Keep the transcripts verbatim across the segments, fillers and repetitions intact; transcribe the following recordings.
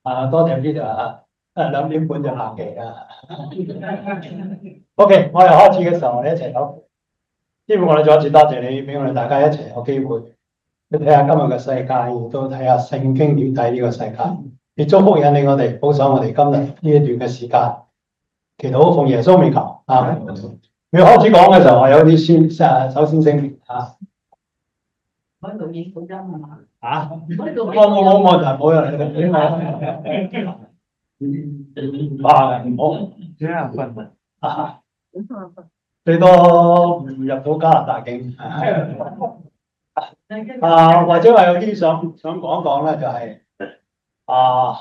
啊，多謝 Peter 啊，誒兩點半就客氣啦。OK，我哋開始嘅時候，我哋一齊講。希望我哋再一次多謝你，俾我哋大家一齊有機會去睇下今日嘅世界，亦都睇下聖經點睇呢個世界。亦祝福引領我哋，保守我哋今日呢一段嘅時間。祈禱奉耶穌名求啊！你開始講嘅時候，我有啲先誒，首先聲明啊。 唔喺度影到音啊嘛？ 啊！ 唔喺度我冇冇冇就冇人嚟影我。唔怕嘅，唔好。 這樣笨笨啊！最多唔入到加拿大境。啊，或者話有啲想想講講咧，就係、是、啊，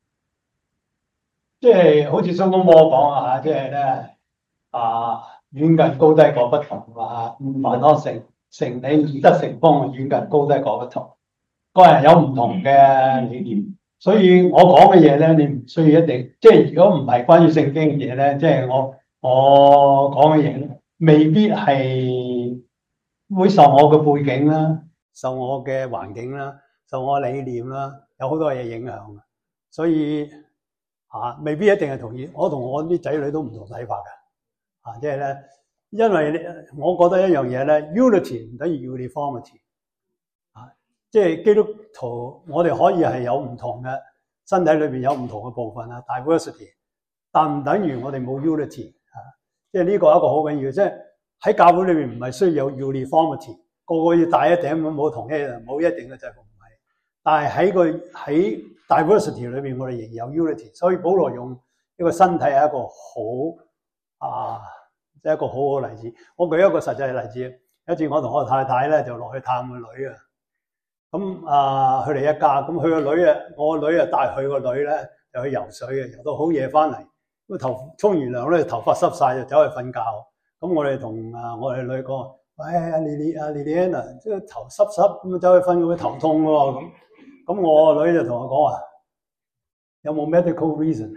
即、就、係、是、好似蘇東坡講啊嚇，即係咧啊，遠近高低各不同啊，凡可成成理易得成風，遠近高低各不同。個人有唔同嘅理念，所以我講嘅嘢咧，你唔需要一定，即係如果唔係關於聖經嘅嘢咧，即係我我講嘅嘢咧，未必係會受我嘅背景啦，受我嘅環境啦，受我理念啦，有好多嘢影響嘅，所以啊，未必一定係同意。我同我啲仔女都唔同睇法嘅，啊，即係咧，因為我覺得一樣嘢咧 ，unity 唔等於 uniformity。即係基督徒，我哋可以係有唔同嘅身體裏邊有唔同嘅部分啊 ，diversity， 但唔等於我哋冇 unity 啊。即係呢個一個好緊要，即係喺教會裏邊唔係需要有 uniformity， 個個要戴一頂咁冇同一冇一定嘅制服唔係。但係喺個喺 diversity 裏邊，我哋仍然有 unity。所以保羅用一個身體係一個好啊，即係一個好好嘅例子。我舉一個實際嘅例子，有一次我同我太太咧就落去探個女啊。咁啊，佢哋一家，咁佢個女啊，我個女啊帶佢個女咧，就去游水嘅，游到好夜翻嚟，咁頭沖完涼咧，頭髮濕晒就走去瞓覺。咁我哋同啊我哋女講，喂，阿莉莉阿莉莉安啊，即係頭濕濕咁走去瞓，會頭痛喎。咁咁我個女就同我講話，有冇 medical reason？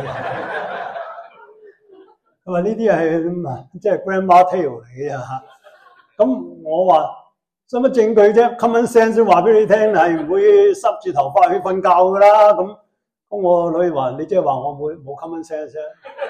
佢話呢啲係即係 grandma tale 嚟嘅嚇。咁我話。使乜證據啫 ？Common sense 話俾你聽，係唔會濕住頭髮去瞓覺噶啦。咁咁我女話：你即係話我冇冇 common sense 啫？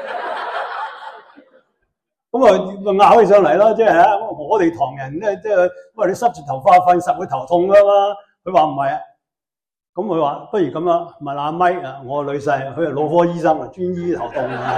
咁啊，咪拗起上嚟啦！即係嚇，我哋唐人咧，即係喂你濕住頭髮瞓實會頭痛噶嘛？佢話唔係啊。咁佢話：不如咁啦，問阿咪啊，我個女婿，佢係腦科醫生啊，專醫頭痛啊。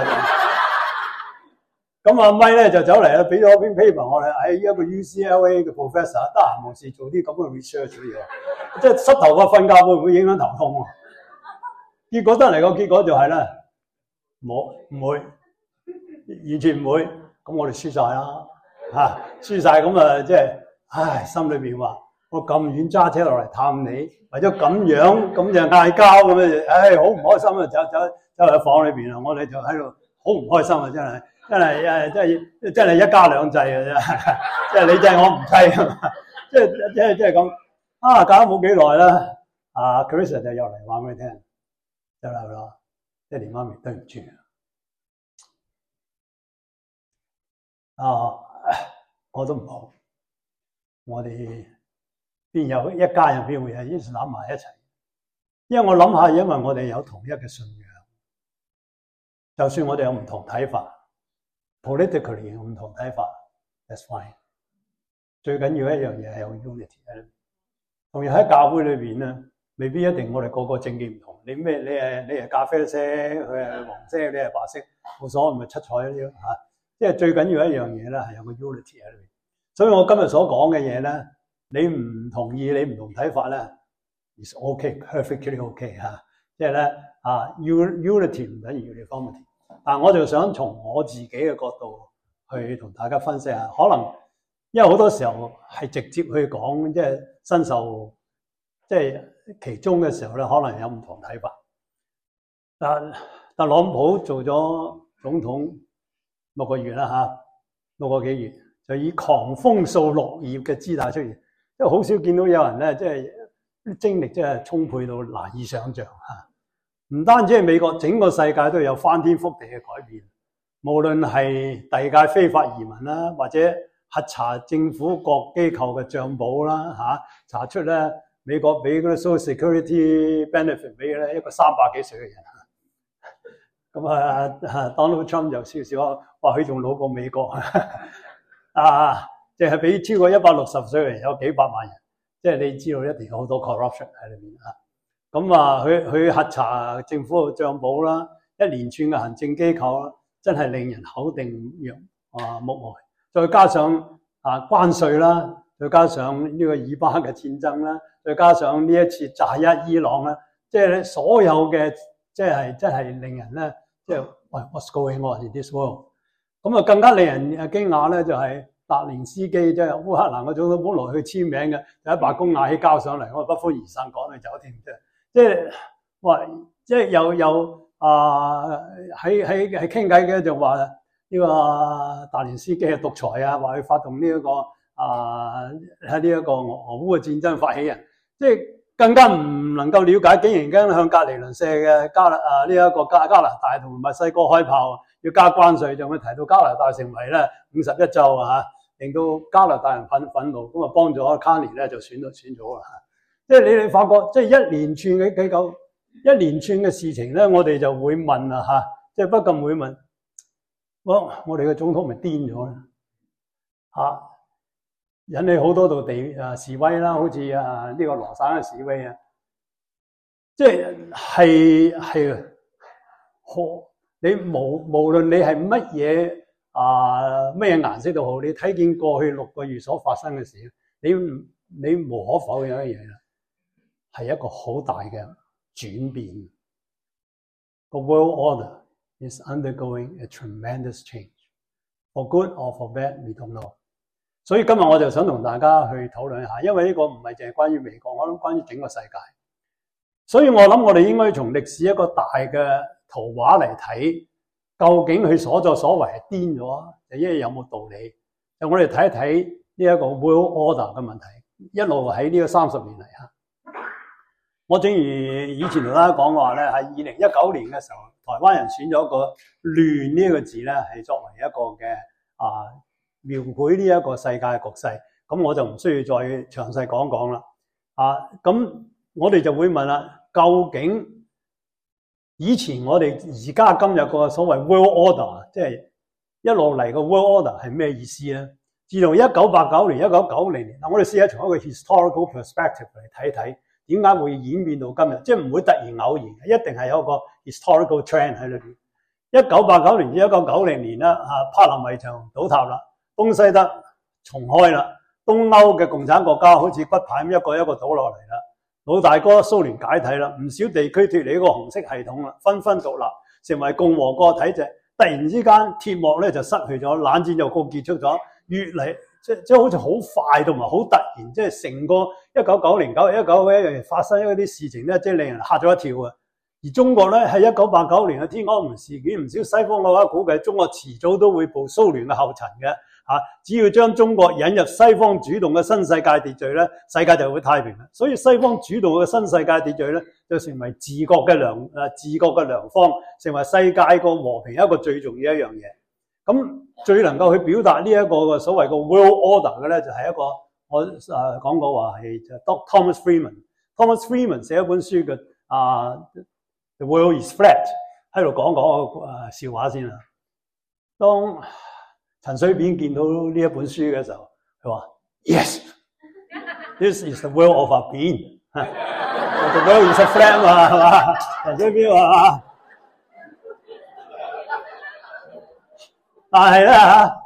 咁阿咪咧就走嚟啦，俾咗篇 paper 我哋喺一個 U C L A 嘅 professor， 得閒無事做啲咁嘅 research 嘅，即係濕頭髮瞓覺會唔會影響頭痛啊？結果得嚟個結果就係咧，冇唔會，完全唔會。咁我哋輸晒啦，嚇輸晒咁啊！即係唉，心裏邊話我咁遠揸車落嚟探你，為咗咁樣咁就嗌交咁樣，唉，好唔開心啊！走走走喺房裏邊啊，我哋就喺度好唔開心啊！真係。真係誒，真係真係一家兩制嘅啫，即係你制我唔制啊嘛，即係即係即係咁啊！搞咗冇幾耐啦，啊 Chris 就又嚟話俾你聽，就嚟啦，爹哋媽咪對唔住啊，我都唔好，我哋邊有一家人邊會係一攬埋一齊？因為我諗下，因為我哋有同一嘅信仰，就算我哋有唔同睇法。politically 有唔同睇法 ，that's fine。最緊要一樣嘢係有 unity 喺裏邊。同樣喺教會裏邊咧，未必一定我哋個個政見唔同。你咩？你係你係咖啡色，佢係黃色，你係白色，冇所謂，咪七彩啲嚇。即係最緊要一樣嘢咧，係有個 unity 喺裏邊。所以我今日所講嘅嘢咧，你唔同意，你唔同睇法咧 ，is OK，perfectly OK 嚇。即係咧啊 ，unity 唔等於 uniformity。但我就想從我自己嘅角度去同大家分析下，可能因為好多時候係直接去講，即係身受即係其中嘅時候咧，可能有唔同睇法。但特朗普做咗總統六個月啦嚇，六個幾月就以狂風掃落葉嘅姿態出現，因為好少見到有人咧，即係啲精力即係充沛到難以想像嚇。唔單止係美國，整個世界都有翻天覆地嘅改變。無論係第二屆非法移民啦，或者核查政府各機構嘅賬簿啦，嚇查出咧美國俾嗰啲 social security benefit 俾咧一個三百幾歲嘅人。咁啊，Donald Trump 就少少話佢仲老過美國啊，淨係俾超過一百六十歲嘅人有幾百萬人，即係你知道一定有好多 corruption 喺裏面啊。咁啊，佢佢核查政府嘅帳簿啦，一連串嘅行政機構啦，真係令人口定若啊目呆。再加上啊關稅啦，再加上呢個以巴嘅戰爭啦，再加上呢一次炸一伊朗啦，即係所有嘅即係真係令人咧。即係喂 ，what's going on in this world？ 咁啊，更加令人誒驚訝咧，就係達連斯基即係烏克蘭嗰總統本來去簽名嘅，就喺白宮嗌起交上嚟，我不歡而散趕去走添，即係即係話，即係又又啊喺喺喺傾偈嘅就話呢個達連斯基係獨裁啊，話佢發動呢、這、一個啊喺呢一個俄俄烏嘅戰爭發起人，即係。更加唔能夠了解，竟然間向隔離鄰舍嘅加拿啊呢一個加加拿大同墨西哥開炮，要加關稅，就會提到加拿大成為咧五十一州啊嚇，令到加拿大人憤憤怒，咁啊幫咗卡尼咧就選到選咗啦嚇。即係你哋發覺，即係一連串嘅幾嚿一連串嘅事情咧，我哋就會問啊嚇，即係不禁會問，我我哋嘅總統咪癲咗咧嚇？引起好多度地啊示威啦，好似啊呢個羅省嘅示威啊，即係係係，你無無論你係乜嘢啊咩顏色都好，你睇見過去六個月所發生嘅事，你你無可否認一樣嘢啦，係一個好大嘅轉變。The world order is undergoing a tremendous change, for good or for bad, we don't know. 所以今日我就想同大家去討論一下，因為呢個唔係淨係關於美國，我諗關於整個世界。所以我諗我哋應該從歷史一個大嘅圖畫嚟睇，究竟佢所作所為係癲咗，定係有冇道理？就我哋睇一睇呢一個 world order 嘅問題，一路喺呢個三十年嚟嚇。我正如以前同大家講話咧，喺二零一九年嘅時候，台灣人選咗個亂呢個字咧，係作為一個嘅啊。描繪呢一個世界局勢，咁我就唔需要再詳細講講啦。啊，咁我哋就會問啦，究竟以前我哋而家今日個所謂 world order， 即係一路嚟個 world order 係咩意思咧？自從一九八九年、一九九零年，嗱我哋試下從一個 historical perspective 嚟睇睇，點解會演變到今日？即係唔會突然偶然嘅，一定係有個 historical trend 喺裏邊。一九八九年至一九九零年啦，啊柏林圍牆倒塌啦。東西德重開啦，東歐嘅共產國家好似骨牌咁一個一個倒落嚟啦。老大哥蘇聯解體啦，唔少地區脫離呢個紅色系統啦，紛紛獨立，成為共和國體制。突然之間鐵幕咧就失去咗，冷戰又告結束咗，越嚟即即好似好快同埋好突然，即係成個一九九零九一九九一樣發生一啲事情咧，即係令人嚇咗一跳啊！而中國咧喺一九八九年嘅天安門事件，唔少西方嘅話估計中國遲早都會步蘇聯嘅後塵嘅。啊！只要將中國引入西方主動嘅新世界秩序咧，世界就會太平啦。所以西方主導嘅新世界秩序咧，就成為治國嘅良誒治國嘅良方，成為世界個和平一個最重要一樣嘢。咁最能夠去表達呢一個嘅所謂個 world order 嘅咧，就係一個我誒講過話係就 Thomas Friedman。Thomas Friedman 寫一本書嘅啊 The World is Flat， 喺度講講個誒笑話先啦。當陳水扁見到呢一本書嘅時候，佢話 ：Yes, this is the world of a bean. The world is a flat 嘛，係嘛？陳水扁話：但係咧嚇，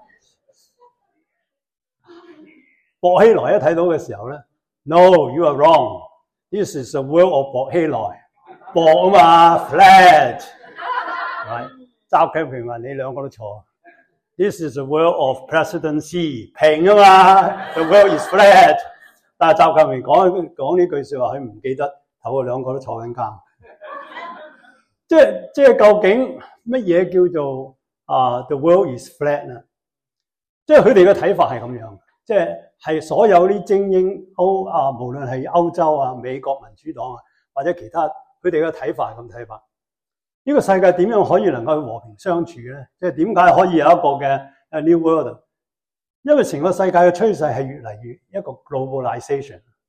薄熙來一睇到嘅時候咧 ，No, you are wrong. This is the world of 薄熙來，薄啊嘛 ，flat。係，習近平話你兩個都錯。This is the world of President Xi， 平啊嘛 ，the world is flat。但係習近平講講呢句説話，佢唔記得，頭嗰兩個都坐緊監。即係即係究竟乜嘢叫做啊、uh, the world is flat 咧？即係佢哋嘅睇法係咁樣，即係係所有啲精英歐啊，無論係歐洲啊、美國民主黨啊，或者其他，佢哋嘅睇法係咁睇法。呢個世界點樣可以能夠和平相處咧？即係點解可以有一個嘅 New World？ 因為成個世界嘅趨勢係越嚟越一個 globalization。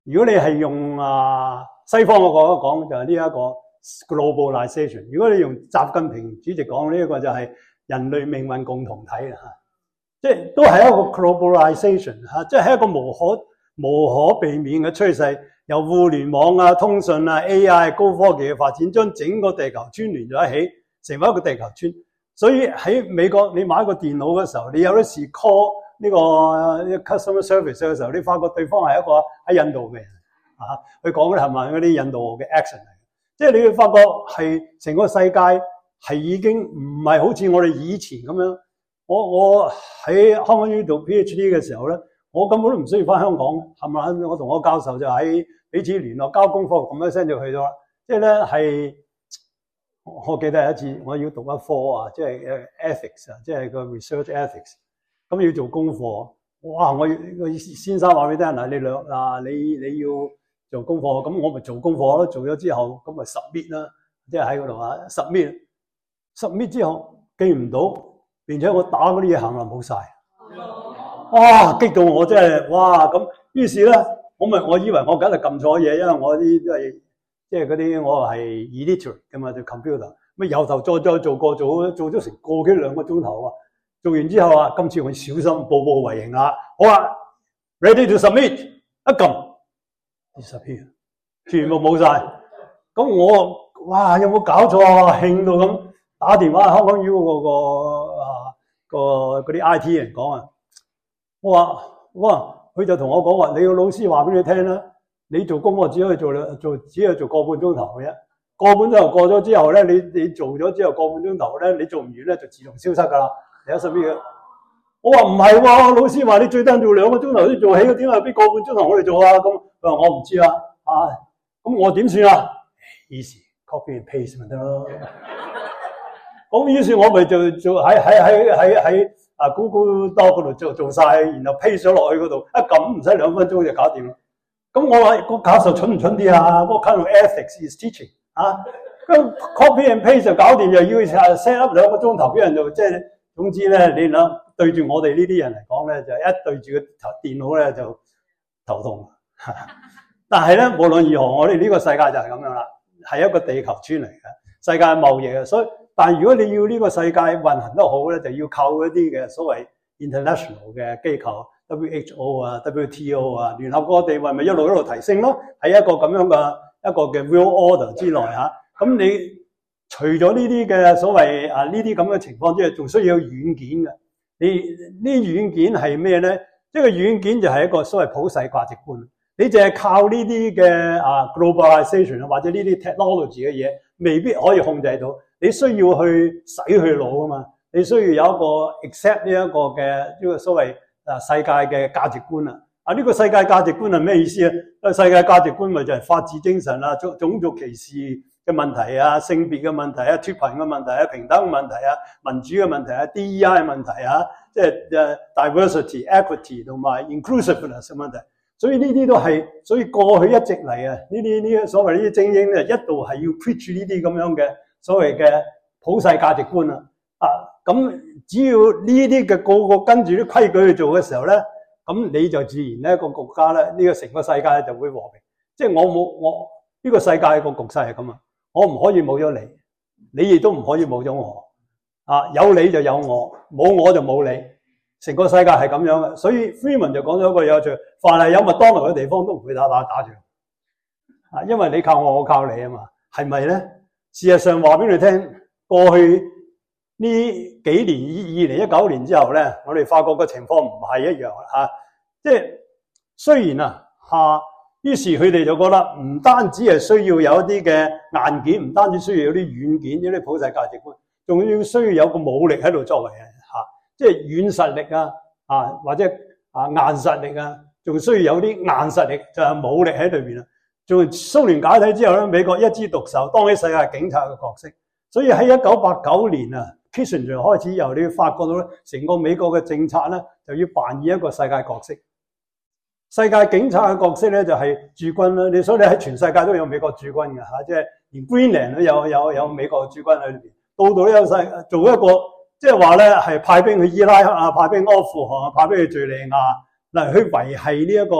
如果你係用啊西方嘅講講就係呢一個 globalization， 如果你用習近平主席講呢一個就係人類命運共同體啦嚇，即係都係一個 globalization 嚇，即係一個無可無可避免嘅趨勢，由互聯網啊、通訊啊、A I 高科技嘅發展，將整個地球村連咗一起，成為一個地球村。所以喺美國你買一個電腦嘅時候，你有啲時 call 呢個 customer service 嘅時候，你發覺對方係一個喺印度嘅人啊，佢講嘅係咪嗰啲印度嘅 accent 嚟？即係你會發覺係成個世界係已經唔係好似我哋以前咁樣。我我喺香港 U 讀 PhD 嘅時候咧，我根本都唔需要翻香港，係咪？我同我教授就喺彼此聯絡交功課，咁一聲就去咗啦。即係咧係。我記得有一次我要讀一科啊，即係誒 ethics 啊，即係個 research ethics，咁要做功課。哇！我個先生話俾你聽嗱，你兩啊，你你要做功課，咁我咪做功課咯。做咗之後，咁咪 submit 啦，即係喺嗰度啊 submit。submit 之後記唔到，並且我打嗰啲嘢行啦冇晒。哇！激到我真係哇咁，於是咧我咪我以為我梗係撳錯嘢，因為我啲都係。即係嗰啲我係 illiterate 㗎嘛，對 computer，咁由頭再再做過，做做咗成個幾兩個鐘頭啊！做完之後啊，今次我小心步步為營啦。好啊 ，ready to submit，一撳 disappear， 全部冇晒。咁我哇有冇搞錯啊？興到咁打電話香港 U 嗰個啊個嗰啲 I T 人講啊，我話哇，佢就同我講話，你個老師話俾你聽啦。你做功課只可以做兩做，只係做個半鐘頭嘅啫。個半鐘頭過咗之後咧，你你做咗之後個半鐘頭咧，你做唔完咧就自動消失噶啦。你一十秒，我話唔係喎，老師話你最低做兩個鐘頭先做起嘅，點解俾個半鐘頭我哋做啊？咁佢話我唔知啊，啊，咁我點算啊 ？Easy copy and paste 咪得咯。咁於是我咪就做喺喺喺喺喺啊 Google Doc 嗰度做做晒，然後 paste 咗落去嗰度，一撳唔使兩分鐘就搞掂啦。咁我話個教授蠢唔蠢啲啊？What kind of ethics is teaching 啊？咁 copy and paste 就搞掂，又要 set up 兩個鐘頭俾人做，即係總之咧，你諗對住我哋呢啲人嚟講咧，就一對住個電腦咧就頭痛。但係咧，無論如何，我哋呢個世界就係咁樣啦，係一個地球村嚟嘅世界貿易嘅，所以但係如果你要呢個世界運行得好咧，就要靠一啲嘅所謂 international 嘅機構。W H O 啊 ，W T O 啊，聯合國地位咪一路一路提升咯，喺一個咁樣嘅一個嘅 real order 之內嚇。咁你除咗呢啲嘅所謂啊呢啲咁嘅情況之外，仲需要軟件嘅。你呢軟件係咩咧？即係個軟件就係一個所謂普世價值觀。你淨係靠呢啲嘅啊 globalization 啊或者呢啲 technology 嘅嘢，未必可以控制到。你需要去洗佢腦啊嘛，你需要有一個 accept 呢一個嘅呢個所謂。啊！世界嘅價值觀啊！啊！呢個世界價值觀係咩意思啊？啊！世界價值觀咪就係法治精神啊、種種族歧視嘅問題啊、性別嘅問題啊、脫貧嘅問題啊、平等嘅問題啊、民主嘅問題啊、D E I 嘅問題啊，即係誒 diversity、equity 同埋 inclusiveness 嘅問題。所以呢啲都係，所以過去一直嚟啊，呢啲呢啲所謂呢啲精英咧，一度係要 preach 呢啲咁樣嘅所謂嘅普世價值觀啊！啊咁。只要呢啲嘅個個跟住啲規矩去做嘅時候咧，咁你就自然咧個國家咧呢個成個世界咧就會和平。即係我冇我呢個世界個局勢係咁啊，我唔可以冇咗你，你亦都唔可以冇咗我。啊，有你就有我，冇我就冇你。成個世界係咁樣嘅，所以 Freeman 就講咗一個有趣，凡係有麥當勞嘅地方都唔會打打打仗。啊，因為你靠我，我靠你啊嘛，係咪咧？事實上話俾你聽，過去。呢幾年二零一九年之後咧，我哋發覺個情況唔係一樣啊！即係雖然啊嚇，於是佢哋就覺得唔單止係需要有一啲嘅硬件，唔單止需要有啲軟件，有啲普世價值觀，仲要需要有個武力喺度作為嚇，即係軟實力啊啊或者啊硬實力啊，仲需要有啲硬實力就係武力喺裏邊啊！仲蘇聯解體之後咧，美國一枝獨秀，當起世界警察嘅角色，所以喺一九八九年啊。Kissinger 開始由你發覺到咧，成個美國嘅政策咧就要扮演一個世界角色。世界警察嘅角色咧就係駐軍啦。你所以你喺全世界都有美國駐軍嘅嚇，即係連 Greenland 都有有有美國駐軍喺裏邊，度度都有世做一個，即係話咧係派兵去伊拉克啊，派兵阿富汗啊，派兵去敍利亞嗱去維係呢一個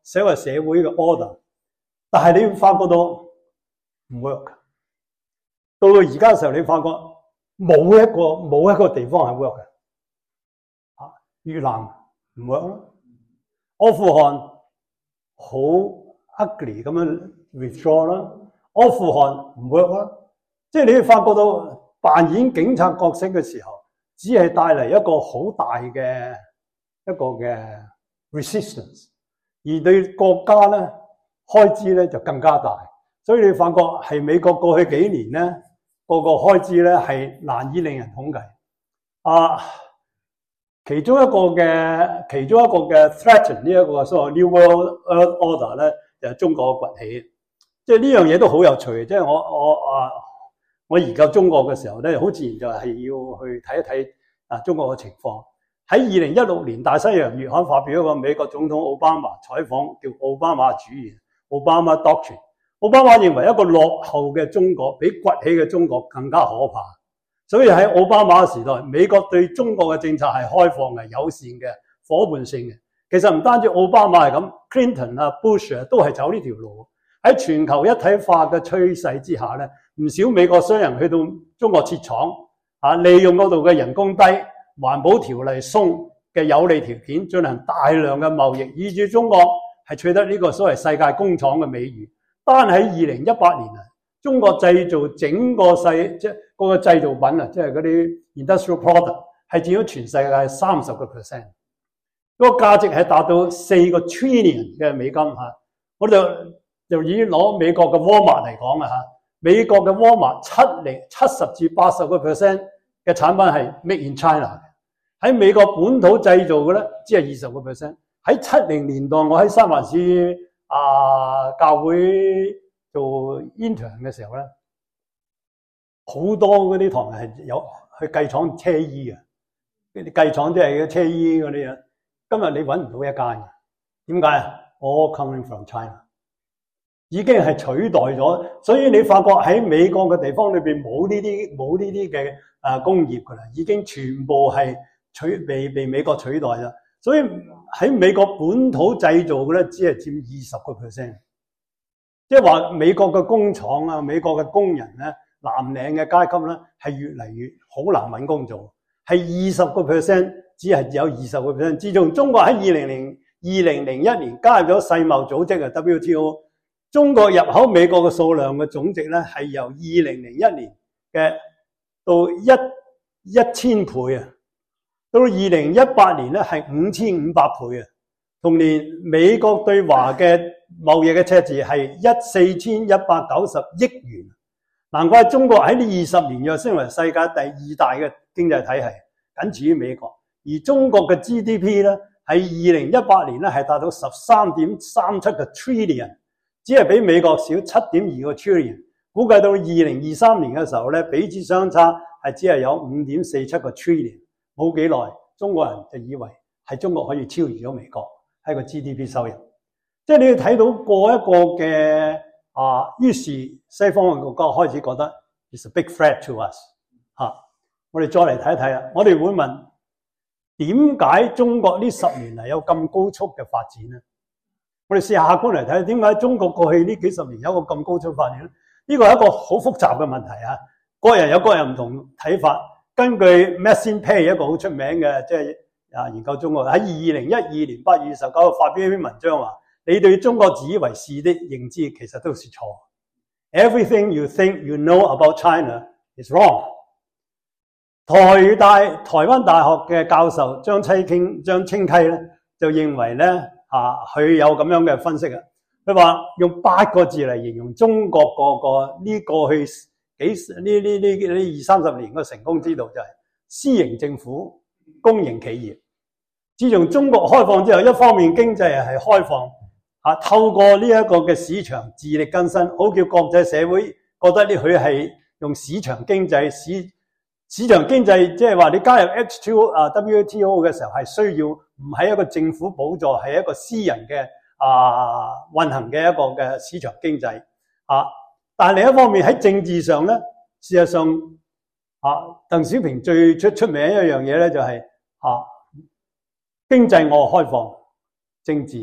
寫為社會嘅 order， 但係你會發覺到唔 work。到到而家嘅時候，你發覺冇一個冇一個地方係 work 嘅。啊，越南唔 work 啦，阿富汗好 ugly 咁樣 withdraw 啦，阿富汗唔 work 啦。即係你會發覺到扮演警察角色嘅時候，只係帶嚟一個好大嘅一個嘅 resistance， 而對國家咧開支咧就更加大。所以你發覺係美國過去幾年咧個個開支咧係難以令人統計。啊，其中一個嘅其中一個嘅 threaten 呢一個所謂 New World Order 咧，就係中國嘅崛起。即係呢樣嘢都好有趣。即係我我啊。我研究中國嘅時候咧，好自然就係要去睇一睇啊中國嘅情況。喺二零一六年大西洋月刊發表一個美國總統奧巴馬採訪，叫奧巴馬主義 （Obama Doctrine）。奧巴馬認為一個落後嘅中國比崛起嘅中國更加可怕，所以喺奧巴馬嘅時代，美國對中國嘅政策係開放嘅、友善嘅、伙伴性嘅。其實唔單止奧巴馬係咁 ，Clinton 啊、Bush 啊都係走呢條路。喺全球一體化嘅趨勢之下咧，唔少美國商人去到中國設廠，啊，利用嗰度嘅人工低、環保條例鬆嘅有利條件，進行大量嘅貿易，以至中國係取得呢個所謂世界工廠嘅美譽。單喺二零一八年啊，中國製造整個世即係嗰個製造品啊，即係嗰啲 industrial product 係佔咗全世界三十個 percent， 嗰個價值係達到四個 trillion 嘅美金嚇。我哋就以攞美國嘅 Walmart 嚟講啊嚇，美國嘅 Walmart 七零七十至八十個 percent 嘅產品係 Made in China 嘅，喺美國本土製造嘅咧，只係二十個 percent。喺七零年代，我喺三藩市啊教會做 intern 嘅時候咧，好多嗰啲堂係有去計廠車衣嘅，啲計廠即係嘅車衣嗰啲啊。今日你揾唔到一間嘅，點解啊？ All coming from China。已經係取代咗，所以你發覺喺美國嘅地方裏邊冇呢啲冇呢啲嘅啊工業噶啦，已經全部係取被被美國取代啦。所以喺美國本土製造嘅咧，只係佔二十個 percent。即係話美國嘅工廠啊，美國嘅工人咧，藍領嘅階級咧，係越嚟越好難揾工做，係二十個 percent， 只係有二十個 percent。自從中國喺二零零二零零一年加入咗世貿組織嘅 W T O。中國入口美國嘅數量嘅總值咧，係由二零零一年嘅到一一千倍啊，到二零一八年咧係五千五百倍啊。同年美國對華嘅貿易嘅赤字係一四千一百九十億元，難怪中國喺呢二十年躍升為世界第二大嘅經濟體系，僅次於美國。而中國嘅 G D P 咧喺二零一八年咧係達到十三點三七個 trillion。只係比美國少七點二個 trillion， 估計到二零二三年嘅時候咧，彼此相差係只係有五點四七個 trillion。冇幾耐，中國人就以為係中國可以超越咗美國喺個 G D P 收入。即係你要睇到過一個嘅啊，於是西方嘅國家開始覺得 it's a big threat to us 嚇、啊。我哋再嚟睇一睇啊，我哋會問點解中國呢十年嚟有咁高速嘅發展咧？我哋試下客觀嚟睇，點解中國過去呢幾十年有一個咁高速發展咧？呢個係一個好複雜嘅問題啊！個人有個人唔同睇法。根據 Maxine Pei 一個好出名嘅即係啊研究中國喺二零一二年八月十九號發表一篇文章話：你對中國自以為是的認知其實都是錯。Everything you think you know about China is wrong。台大台灣大學嘅教授張清溪張清溪咧就認為咧。啊，佢有咁樣嘅分析啊！佢話用八個字嚟形容中國個個呢過去幾呢呢呢呢二三十年嘅成功之道，就係私營政府、公營企業。自從中國開放之後，一方面經濟係開放，啊透過呢一個嘅市場自力更生，好叫國際社會覺得呢佢係用市場經濟市市場經濟，即係話你加入 H two 啊 W T O 嘅時候係需要。唔係一個政府補助，係一個私人嘅啊運行嘅一個嘅市場經濟啊。但係另一方面喺政治上咧，事實上啊，鄧小平最出出名一樣嘢咧就係、是、啊經濟我開放，政治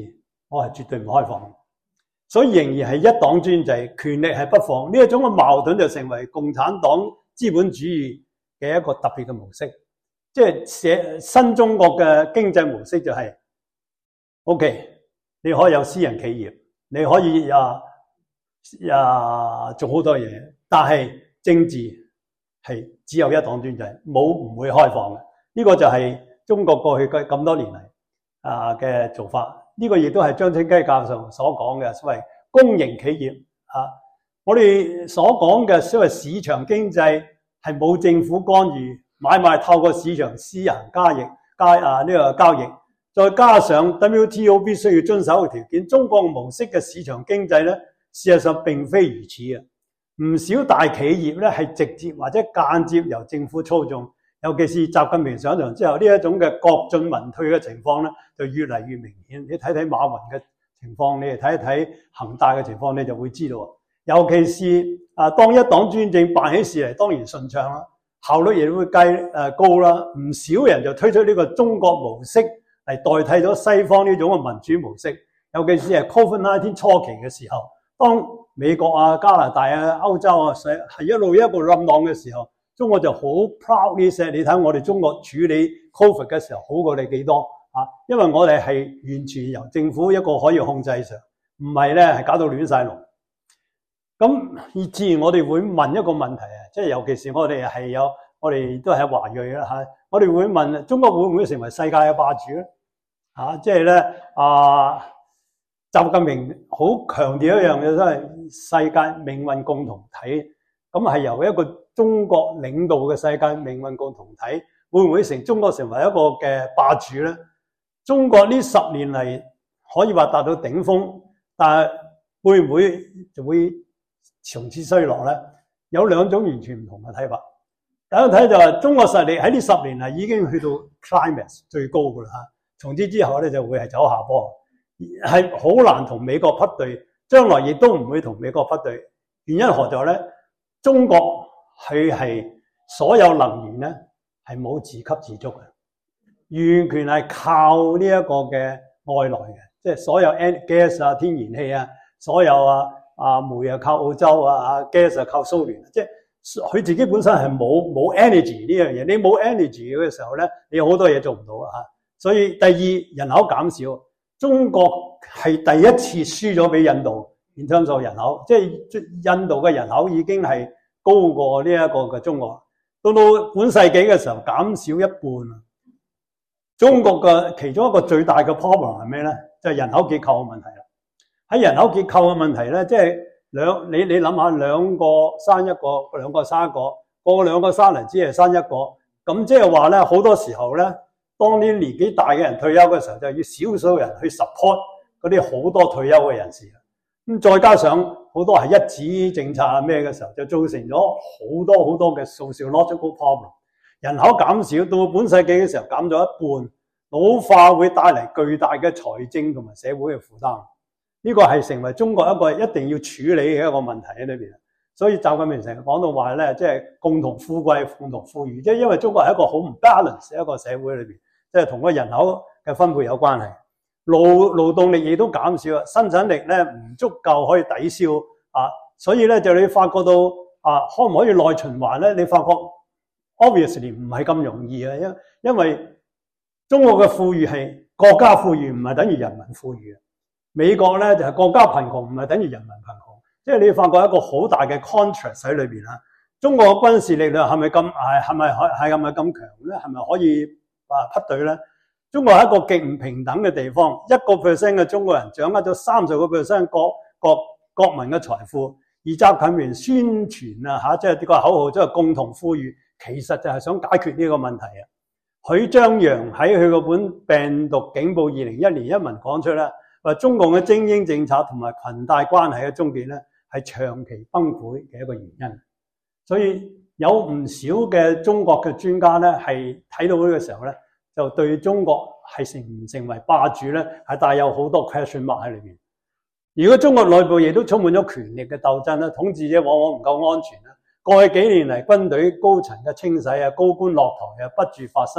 我係絕對唔開放。所以仍然係一黨專制，權力係不放，呢一種嘅矛盾就成為共產黨資本主義嘅一個特別嘅模式。即係寫新中國嘅經濟模式就係、是、OK， 你可以有私人企業，你可以啊啊做好多嘢，但係政治係只有一黨專制，冇唔會開放嘅。呢、這個就係中國過去嘅咁多年嚟啊嘅做法。呢、這個亦都係張清基教授所講嘅所謂公營企業啊。我哋所講嘅所謂市場經濟係冇政府干預，買賣透過市場私人交易交啊呢個交易，再加上 W T O 必須要遵守嘅條件，中國模式嘅市場經濟咧，事實上並非如此啊。唔少大企業咧係直接或者間接由政府操縱。尤其是習近平上場之後，呢一種嘅國進民退嘅情況咧，就越嚟越明顯。你睇睇馬雲嘅情況，你哋睇一睇恒大嘅情況，你就會知道。尤其是啊，當一黨專政辦起事嚟，當然順暢啦，效率亦都會計誒高啦。唔少人就推出呢個中國模式嚟代替咗西方呢種嘅民主模式。尤其是係 Covid 十九 初期嘅時候，當美國啊、加拿大啊、歐洲啊係一路一路冧浪嘅時候，中國就好 proud 呢些，你睇我哋中國處理 Covid 嘅時候好過你幾多啊？因為我哋係完全由政府一個可以控制上，唔係咧係搞到亂晒龍。咁而自然我哋會問一個問題啊，即係尤其是我哋係有我哋都係華裔啦嚇，我哋會問中國會唔會成為世界嘅霸主咧？嚇，即係咧啊，習近平好強調一樣嘢，都係世界命運共同體，咁係由一個中國領導嘅世界命運共同體，會唔會成中國成為一個嘅霸主咧？中國呢十年嚟可以話達到頂峰，但係會唔會就會從此衰落咧？有兩種完全唔同嘅睇法。第一個睇就係中國實力喺呢十年嚟已經去到 climax 最高噶啦嚇，從此之後咧就會係走下坡，係好難同美國匹對，將來亦都唔會同美國匹對。原因何在咧？中國佢係所有能源咧係冇自給自足嘅，完全係靠呢一個嘅外來嘅，即係所有 gas 啊、天然氣啊，所有啊啊煤啊靠澳洲啊，啊 gas 啊靠蘇聯，即係佢自己本身係冇冇 energy 呢樣嘢。你冇 energy 嘅時候咧，你有好多嘢做唔到啊。所以第二，人口減少，中國係第一次輸咗俾印度。in terms of 人口，即係印度嘅人口已經係高過呢一個嘅中國。到到本世紀嘅時候減少一半。中國嘅其中一個最大嘅 problem 係咩咧？就係人口結構嘅問題啦。喺人口結構嘅問題咧，即係兩你你諗下，兩個生一個，兩個生一個，個兩個生嚟只係生一個，咁即係話咧，好多時候咧，當啲年紀大嘅人退休嘅時候，就要少數人去 support 嗰啲好多退休嘅人士。咁再加上好多係一子政策啊咩嘅時候，就造成咗好多好多嘅 sociological problem。人口減少到本世紀嘅時候減咗一半，老化會帶嚟巨大嘅財政同埋社會嘅負擔。呢個係成為中國一個一定要處理嘅一個問題喺裏邊。所以習近平成日講到話咧，即係共同富貴、共同富裕，即係因為中國係一個好唔 balance 嘅一個社會裏邊，即係同個人口嘅分配有關係。勞勞動力亦都減少，生產力咧唔足夠可以抵消啊，所以咧就你發覺到啊，可唔可以內循環咧？你發覺 obviously 唔係咁容易啊，因因為中國嘅富裕係國家富裕，唔係等於人民富裕。美國咧就係國家貧窮，唔係等於人民貧窮，即係你發覺一個好大嘅 contrast 喺裏邊啦。中國嘅軍事力量係咪咁係係咪係係咪咁強咧？係咪可以啊匹對咧？中國係一個極唔平等嘅地方，一個 percent 嘅中國人掌握咗三十個 percent 國國國民嘅財富，而習近平宣傳啊嚇，即係呢個口號，即係共同富裕，其實就係想解決呢個問題啊。許章陽喺佢嗰本《病毒警報二零一年一文》講出啦，話中共嘅精英政策同埋裙帶關係嘅終結咧，係長期崩潰嘅一個原因。所以有唔少嘅中國嘅專家咧，係睇到呢個時候咧，就對中國係成唔成為霸主咧，係帶有好多 question mark 喺裏面。如果中國內部亦都充滿咗權力嘅鬥爭咧，統治者往往唔夠安全啦。過去幾年嚟，軍隊高層嘅清洗啊，高官落台啊，不住發生，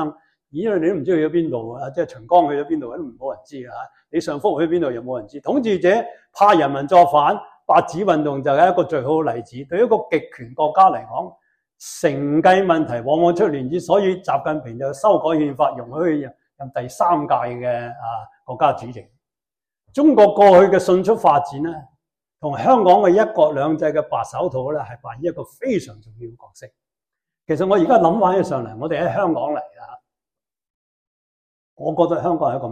因為你都唔知去咗邊度啊，即係秦剛去咗邊度都冇人知啊。李尚福去邊度又冇人知。統治者怕人民作反，白紙運動就係一個最好嘅例子。對於一個極權國家嚟講，承繼問題往往出亂子，所以習近平就修改憲法，容許佢任第三屆嘅啊國家主席。中國過去嘅迅速發展咧，同香港嘅一國兩制嘅白手套咧，係扮演一個非常重要嘅角色。其實我而家諗翻起上嚟，我哋喺香港嚟啊，我覺得香港係一個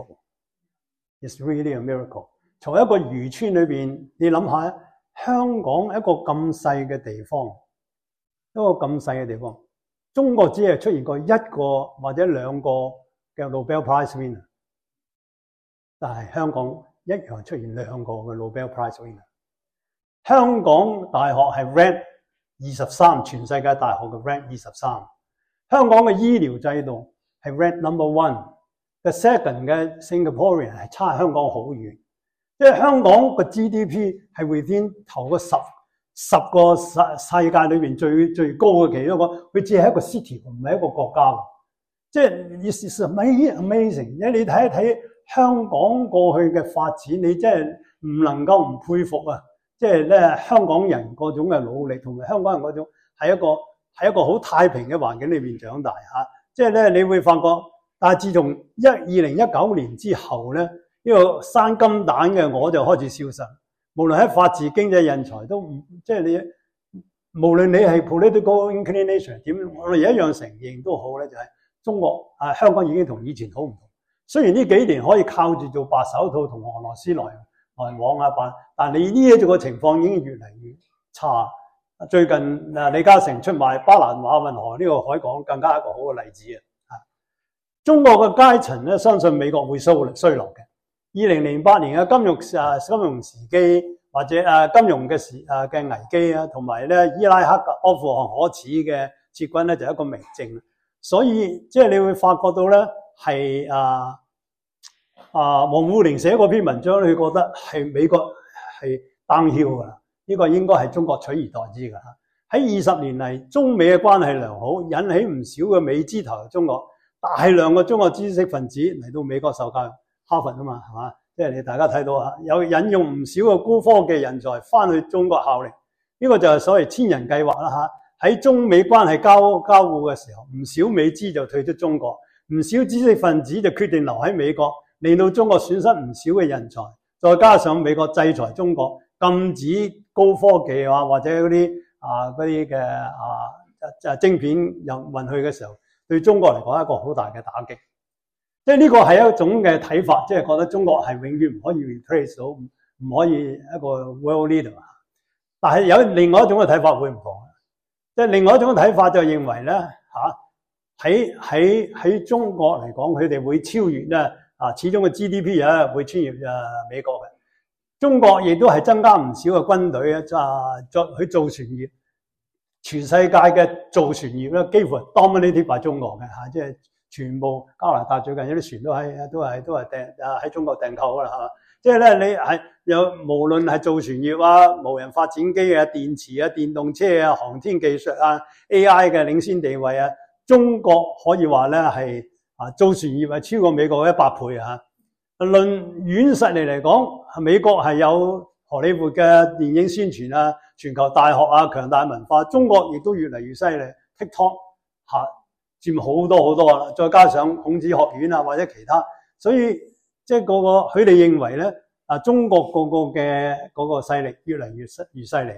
miracle，it's really a miracle。從一個漁村裏邊，你諗下，香港一個咁細嘅地方，一個咁細嘅地方，中國只係出現過一個或者兩個嘅 Nobel Prize winner， 但係香港一樣出現兩個嘅 Nobel Prize winner。香港大學係 rank 二十三，全世界大學嘅 rank 二十三。香港嘅醫療制度係 rank number one，the second 嘅 Singaporean 係差香港好遠。即係香港個 G D P 係 within 頭個十十個世世界裏邊最最高嘅其中一個，佢只係一個 city， 唔係一個國家。即係 it's amazing。你睇一睇香港過去嘅發展，你真係唔能夠唔佩服啊！即係咧，香港人嗰種嘅努力，同埋香港人嗰種係一個係一個好太平嘅環境裏邊長大嚇。即係咧，你會發覺，但係自從一二零一九年之後咧，呢個生金蛋嘅我就開始消失。無論喺法治、經濟、人才都唔，即係你無論你係 political inclination 點，我哋一樣承認都好咧，就係中國啊香港已經同以前好唔同。雖然呢幾年可以靠住做白手套同俄羅斯來來往啊，但但你呢一個情況已經越嚟越差。最近啊，李嘉誠出賣巴拿馬運河呢個海港，更加係一個好嘅例子啊！中國嘅階層咧，相信美國會衰衰落嘅。二零零八年嘅金融啊金融時機或者啊金融嘅時啊嘅危機啊，同埋咧伊拉克阿富汗可恥嘅撤軍咧，就係一個明證。所以即係你會發覺到咧，係啊啊王滬寧寫嗰篇文章，你覺得係美國係 downhill 噶啦，呢個應該係中國取而代之噶。喺二十年嚟，中美嘅關係良好，引起唔少嘅美資投入中國，大量嘅中國知識分子嚟到美國受教育。哈佛啊嘛，係嘛？即係你大家睇到啊，有引用唔少嘅高科技人才翻去中國效力，呢個就係所謂千人計劃啦嚇。喺中美關係交交互嘅時候，唔少美資就退出中國，唔少知識分子就決定留喺美國，令到中國損失唔少嘅人才。再加上美國制裁中國，禁止高科技啊或者嗰啲啊嗰啲嘅啊啊晶片入運去嘅時候，對中國嚟講係一個好大嘅打擊。即係呢個係一種嘅睇法，即係覺得中國係永遠唔可以 replace 到，唔可以一個 world leader。但係有另外一種嘅睇法會唔同，即係另外一種嘅睇法就認為咧嚇喺喺喺中國嚟講，佢哋會超越咧啊，始終嘅 G D P 啊會超越啊美國嘅。中國亦都係增加唔少嘅軍隊啊，作去造船業，全世界嘅造船業咧幾乎係 dominated by 中國嘅嚇，即係。全部加拿大最近有啲船都係都係都係訂啊喺中國訂購啦嚇，即係咧你係有無論係造船業啊、無人發展機啊、電池啊、電動車啊、航天技術啊、A I 嘅領先地位啊，中國可以話咧係啊造船業係超過美國一百倍啊！論軟實力嚟講，美國係有荷里活嘅電影宣傳啊、全球大學啊、強大文化，中國亦都越嚟越犀利 ，TikTok 嚇。佔好多好多啦，再加上孔子學院啊或者其他，所以即係個個佢哋認為咧，啊中國個個嘅嗰個勢力越嚟越越犀利。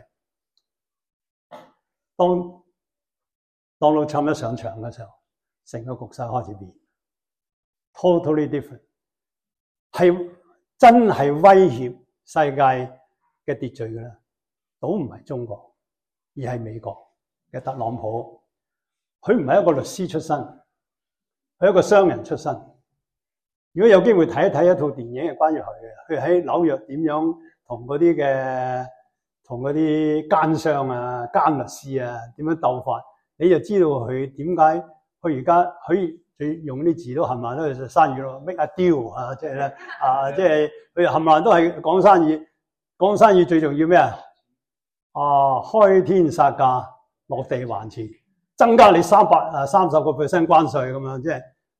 當當到差唔多上場嘅時候，成個局勢開始變 ，totally different， 係真係威脅世界嘅秩序嘅啦，都唔係中國，而係美國嘅特朗普。佢唔係一個律師出身，佢係一個商人出身。如果有機會睇一睇一套電影係關於佢嘅，佢喺紐約點樣同嗰啲嘅同嗰啲奸商啊、奸律師啊點樣鬥法，你就知道佢點解佢而家佢用啲字都冚唪唥都係生意咯 ，make a deal 啊，即係咧啊，即係佢冚唪唥都係講生意，講生意最重要咩啊？啊，開天殺價，落地還錢。增加你三百啊三十個 percent 關稅咁樣，即係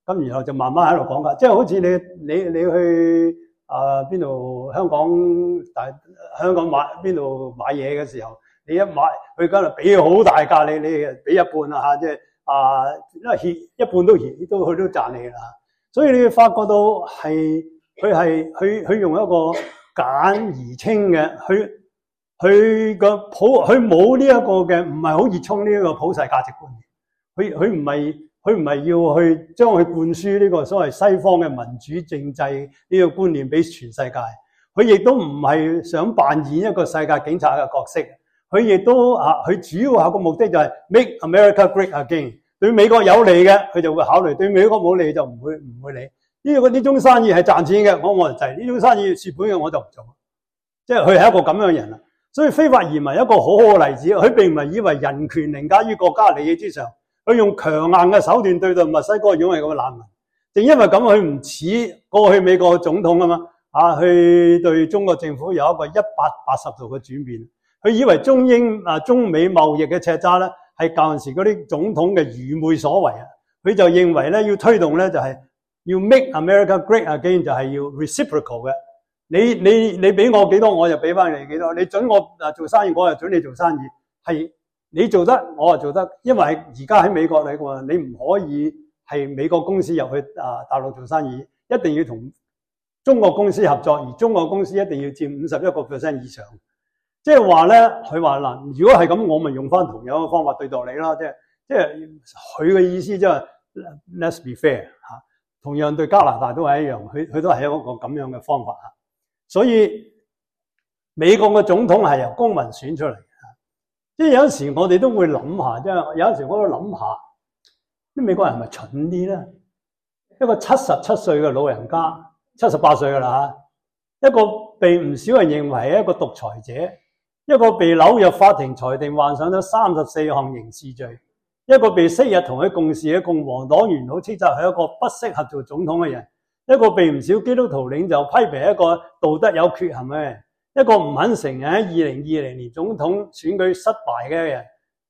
咁然後就慢慢喺度講㗎，即係好似你你你去啊邊度香港大香港買邊度買嘢嘅時候，你一買佢嗰度俾好大價，你你俾一半啊嚇，即係啊因為欠一半都欠都佢都賺你㗎啦。所以你會發覺到係佢係佢佢用一個簡而清嘅，佢佢個普佢冇呢一個嘅，唔係好熱衷呢一個普世價值觀。佢佢唔係佢唔係要去將佢灌輸呢個所謂西方嘅民主政制呢個觀念俾全世界。佢亦都唔係想扮演一個世界警察嘅角色。佢亦都啊，佢主要係個目的就係 make America great again。對美國有利嘅，佢就會考慮；對美國冇利就唔會唔會理。呢個呢種生意係賺錢嘅，我我就制；呢種生意蝕本嘅我就唔做。即係佢係一個咁樣嘅人啦。所以非法移民一個好好嘅例子，佢並唔係以為人權凌駕於國家利益之上。佢用強硬嘅手段對待墨西哥擁係咁嘅難民，正因為咁佢唔似過去美國總統啊嘛，啊佢對中國政府有一個一百八十度嘅轉變。佢以為中英啊中美貿易嘅赤渣咧係舊陣時嗰啲總統嘅愚昧所為啊，佢就認為咧要推動咧就係要 make America great again， 就係要 reciprocal 嘅。你你你俾我幾多我就俾翻你幾多，你準我啊做生意我就準你做生意，係。你做得，我就做得，因為而家喺美國嚟嘅，你唔可以係美國公司入去啊大陸做生意，一定要同中國公司合作，而中國公司一定要佔五十一個 percent 以上。即係話咧，佢話嗱，如果係咁，我咪用翻同樣嘅方法對待你啦。即係即係佢嘅意思即係 let's be fair 嚇，同樣對加拿大都係一樣，佢佢都係一個咁樣嘅方法嚇。所以美國嘅總統係由公民選出嚟。即係有陣時我哋都會諗下，即係有陣時我都諗下，啲美國人係咪蠢啲咧？一個七十七歲嘅老人家，七十八歲噶啦嚇，一個被唔少人認為係一個獨裁者，一個被紐約法庭裁定患上咗三十四項刑事罪，一個被昔日同佢共事嘅共和黨元老斥責係一個不適合做總統嘅人，一個被唔少基督徒領袖批評係一個道德有缺陷嘅人。一個唔肯承認喺二零二零年總統選舉失敗嘅人，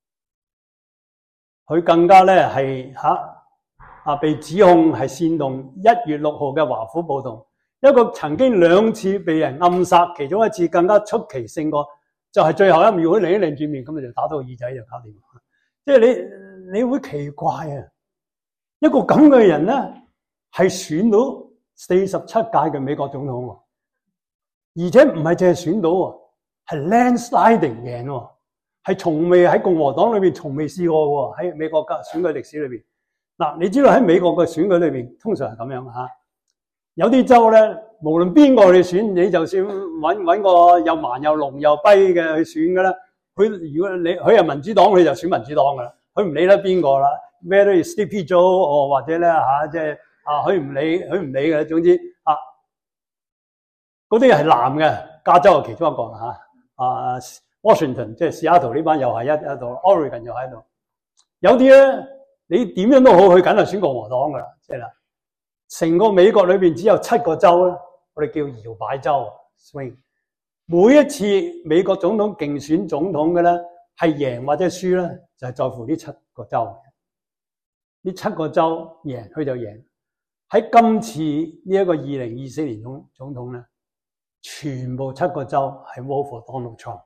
佢更加咧係嚇啊被指控係煽動一月六號嘅華府暴動，一個曾經兩次被人暗殺，其中一次更加出奇勝過，就係、是、最後一秒佢擰一擰轉面，咁就打到耳仔就搞掂。即係你你會奇怪啊，一個咁嘅人咧係選到四十七屆嘅美國總統喎。而且唔係淨係選到喎，係 landsliding 贏喎，係從未喺共和黨裏邊從未試過喎，喺美國嘅選舉歷史裏邊。嗱，你知道喺美國嘅選舉裏邊，通常係咁樣嚇。有啲州咧，無論邊個去選，你就算揾揾個又盲又聾又跛嘅去選嘅啦。佢如果你佢係民主黨，佢就選民主黨噶啦，佢唔理得邊個啦。咩都要 Sleepy Joe 哦，或者咧嚇，即係啊，佢唔理佢唔理嘅，總之啊。嗰啲係藍嘅，加州係其中一個啦嚇。啊 ，Washington 即係西雅圖呢班又係一一度 ，Oregon 又喺度。有啲咧，你點樣都好，佢梗係選共和黨噶啦，即係啦。成個美國裏邊只有七個州咧，我哋叫搖擺州 （swing）。每一次美國總統競選總統嘅咧，係贏或者輸咧，就係在乎呢七個州。呢七個州贏，佢就贏。喺今次呢一個二零二四年總總統咧。全部七個州係 vote for Donald Trump，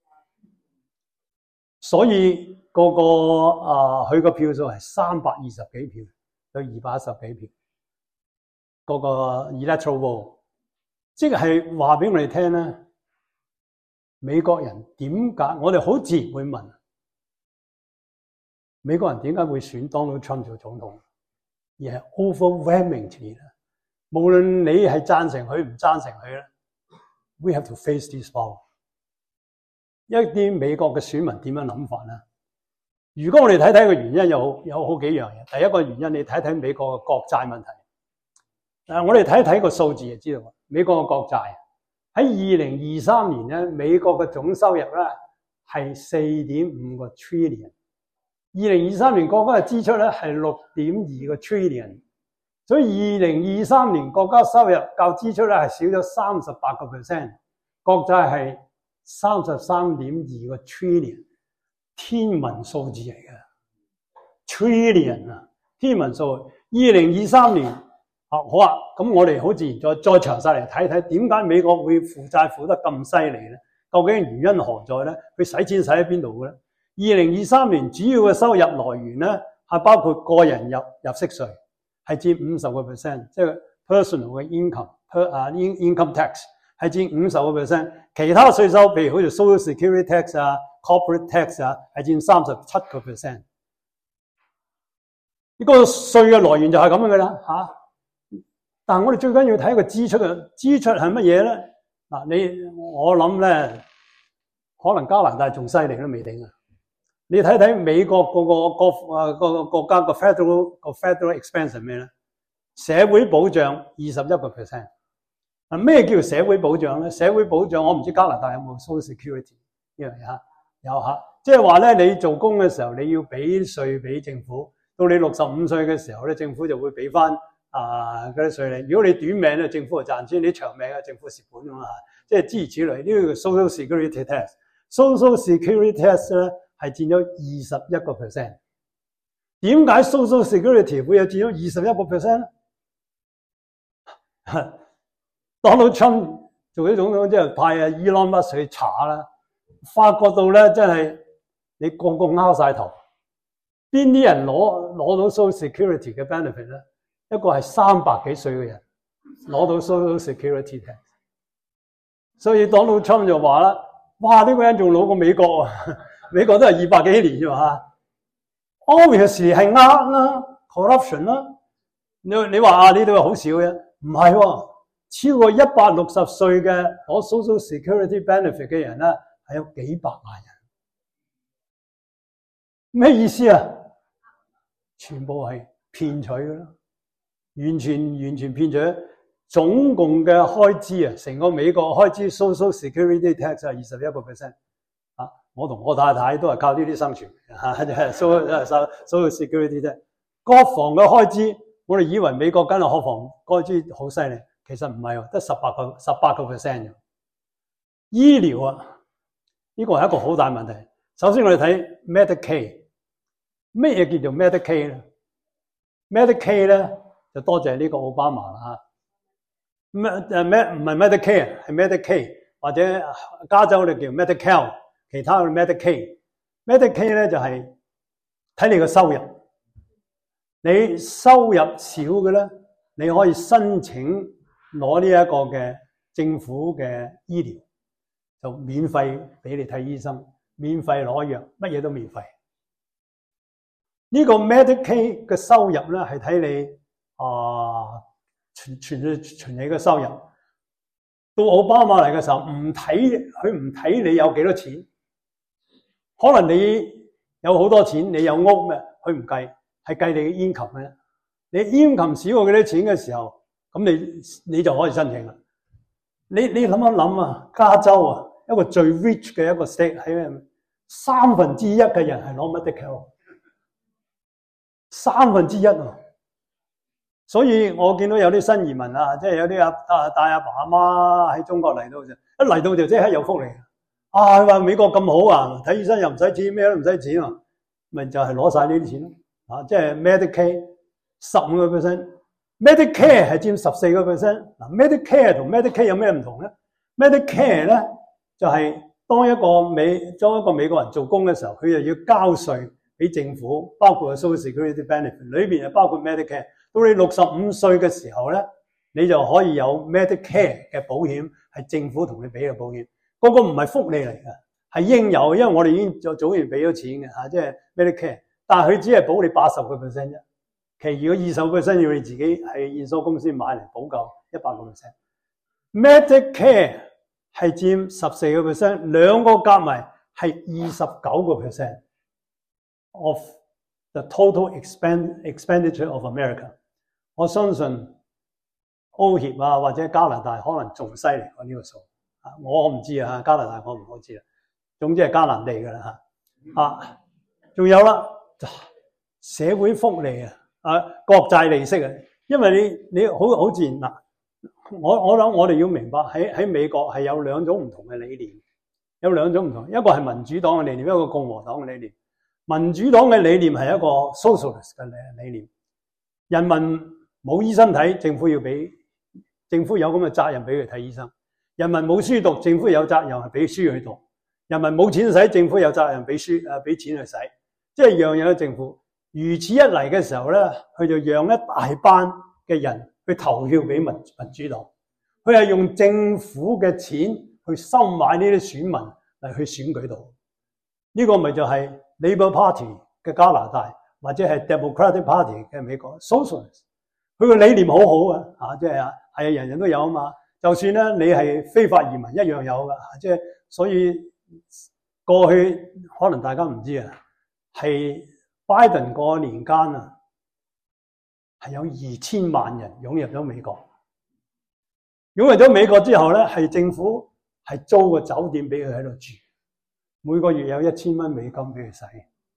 所以個個啊佢個票數係三百二十幾票對二百一十幾票，個個 electoral vote， 即係話俾我哋聽咧，美國人點解我哋好自然會問，美國人點解會選 Donald Trump 做總統？而係 overwhelmingly 啦，無論你係贊成佢唔贊成佢咧。We have to face this problem。一啲美國嘅選民點樣諗法咧？如果我哋睇睇個原因，有有好幾樣嘢。第一個原因，你睇睇美國嘅國債問題。誒，我哋睇一睇個數字就知道，美國嘅國債喺二零二三年咧，美國嘅總收入咧係四點五個 trillion。二零二三年國家嘅支出咧係六點二個 trillion。所以二零二三年國家收入較支出咧係少咗三十八個 percent， 國債係三十三點二個 trillion， 天文數字嚟嘅 trillion 啊！ 天文數。二零二三年啊，好啊，咁我哋好自然再再詳細嚟睇睇，點解美國會負債負得咁犀利咧？究竟原因何在咧？佢使錢使喺邊度嘅咧？二零二三年主要嘅收入來源咧，係包括個人入入息稅，係佔五十個 percent， 即係 personal 嘅 income per 啊 income tax 係佔五十個 percent， 其他稅收譬如好似 social security tax 啊、corporate tax 啊，係佔三十七個 percent。呢個稅嘅來源就係咁樣嘅啦嚇。但係我哋最緊要睇個支出嘅支出係乜嘢咧？嗱，你我諗咧，可能加拿大仲犀利都未定啊！你睇睇美國嗰個國啊個國家個 federal 個 federal expense 係咩咧？社會保障二十一個 percent。啊，咩叫社會保障咧？社會保障我唔知加拿大有冇 social security 呢樣嘢嚇，有嚇。即係話咧，你做工嘅時候你要俾稅俾政府。到你六十五歲嘅時候咧，政府就會俾翻啊嗰啲稅你。如果你短命咧，政府就賺錢；你長命啊，政府蝕本㗎嘛。即係諸如此類。呢個叫 social security tax。social security tax 咧係佔咗二十一個 percent。點解 social security 會有佔咗二十一個 percent 咧？Donald Trump 做咗總統之後，派阿 Elon Musk 去查啦，發覺到咧真係你個個拗晒頭。邊啲人攞攞到 social security 嘅 benefit 咧？一個係三百幾歲嘅人攞到 social security tax， 所以 Donald Trump 就話啦：，哇！呢、這個人仲老過美國啊！美國都係二百幾年啫嘛。Obviously 係呃啦 ，corruption 啦。你你話啊，呢度好少嘅，唔係喎，超過一百六十歲嘅攞 social security benefit 嘅人咧，係有幾百萬人。咩意思啊？全部係騙取嘅啦，完全完全騙取。總共嘅開支啊，成個美國開支 social security tax 係二十一個 percent。啊，我同我太太都係靠呢啲生存嚇，就係 social social security tax。國防嘅開支，我哋以為美國梗係國防開支好犀利，其實唔係喎，得十八個十八個 percent。醫療啊，呢個係一個好大問題。首先我哋睇 Medicaid。咩嘢叫做 Medicaid 咧 ？Medicaid 咧就多謝呢個奧巴馬啦嚇。咩誒咩唔係 Medicare 係 Medicaid， 或者加州咧叫 Medi-Cal， 其他嘅 Medicaid。Medicaid 咧就係睇你個收入，你收入少嘅咧，你可以申請攞呢一個嘅政府嘅醫療，就免費俾你睇醫生，免費攞藥，乜嘢都免費。呢個 Medicaid 嘅收入咧，係睇你啊，全全全你嘅收入。到奧巴馬嚟嘅時候，唔睇佢唔睇你有幾多錢，可能你有好多錢，你有屋咩？佢唔計，係計你嘅 income 咧。你 income 少過幾多錢嘅時候，咁你你就可以申請啦。你你諗一諗啊，加州啊，一個最 rich 嘅一個 state 係咩？三分之一嘅人係攞 Medicare。三分之一啊！所以我見到有啲新移民啊，即係有啲阿阿帶阿爸阿媽喺中國嚟到就一嚟到就即刻有福利啊！佢話美國咁好啊，睇醫生又唔使錢，咩都唔使錢啊，咪就係攞晒呢啲錢咯啊！即係 Medicaid 十五個 percent，Medicare 係佔十四個 percent。嗱 ，Medicare 同 Medicaid 有咩唔同咧 ？Medicare 咧就係、是、當一個美當一個美國人做工嘅時候，佢又要交稅。俾政府，包括 social security benefit 裏邊又包括 Medicare。到你六十五歲嘅時候咧，你就可以有 Medicare 嘅保險，係政府同你俾嘅保險。嗰、那個唔係福利嚟嘅，係應有，因為我哋已經早早年俾咗錢嘅嚇，即係 Medicare。但係佢只係保你八十個 percent 啫，其餘嘅二十個 percent 要你自己喺驗收公司買嚟補夠一百個 percent。Medicare 係佔十四個 percent， 兩個夾埋係二十九個 percent。of the total expend expenditure of America， 我相信歐協啊或者加拿大可能仲犀利過呢個數啊，我唔知啊，加拿大我唔好知啦，總之係加拿大噶啦吓啊，仲有啦，社會福利啊，啊國債利息啊，因為你你好好自然嗱，我我諗我哋要明白喺喺美國係有兩種唔同嘅理念，有兩種唔同，一個係民主黨嘅理念，一個共和黨嘅理念。民主黨嘅理念係一個 socialist 嘅理念， 人民冇醫生睇，政府要俾，政府有咁嘅責任俾佢睇醫生。人民冇書讀，政府有責任係俾書去讀。人民冇錢使，政府有責任俾書誒俾錢去使。即係樣樣嘅政府。如此一嚟嘅時候咧，佢就讓一大班嘅人去投票俾民民主黨。佢係用政府嘅錢去收買呢啲選民嚟去選舉度。呢個咪就係 Labour Party 嘅加拿大，或者係 Democratic Party 嘅美國 Socialist。佢個理念好好啊，嚇，即係啊，係啊，人人都有啊嘛。就算咧你係非法移民一樣有噶，即係所以過去可能大家唔知啊，係拜登嗰年間啊，係有二千萬人湧入咗美國。湧入咗美國之後咧，係政府係租個酒店俾佢喺度住，每個月有一千蚊美金俾佢使。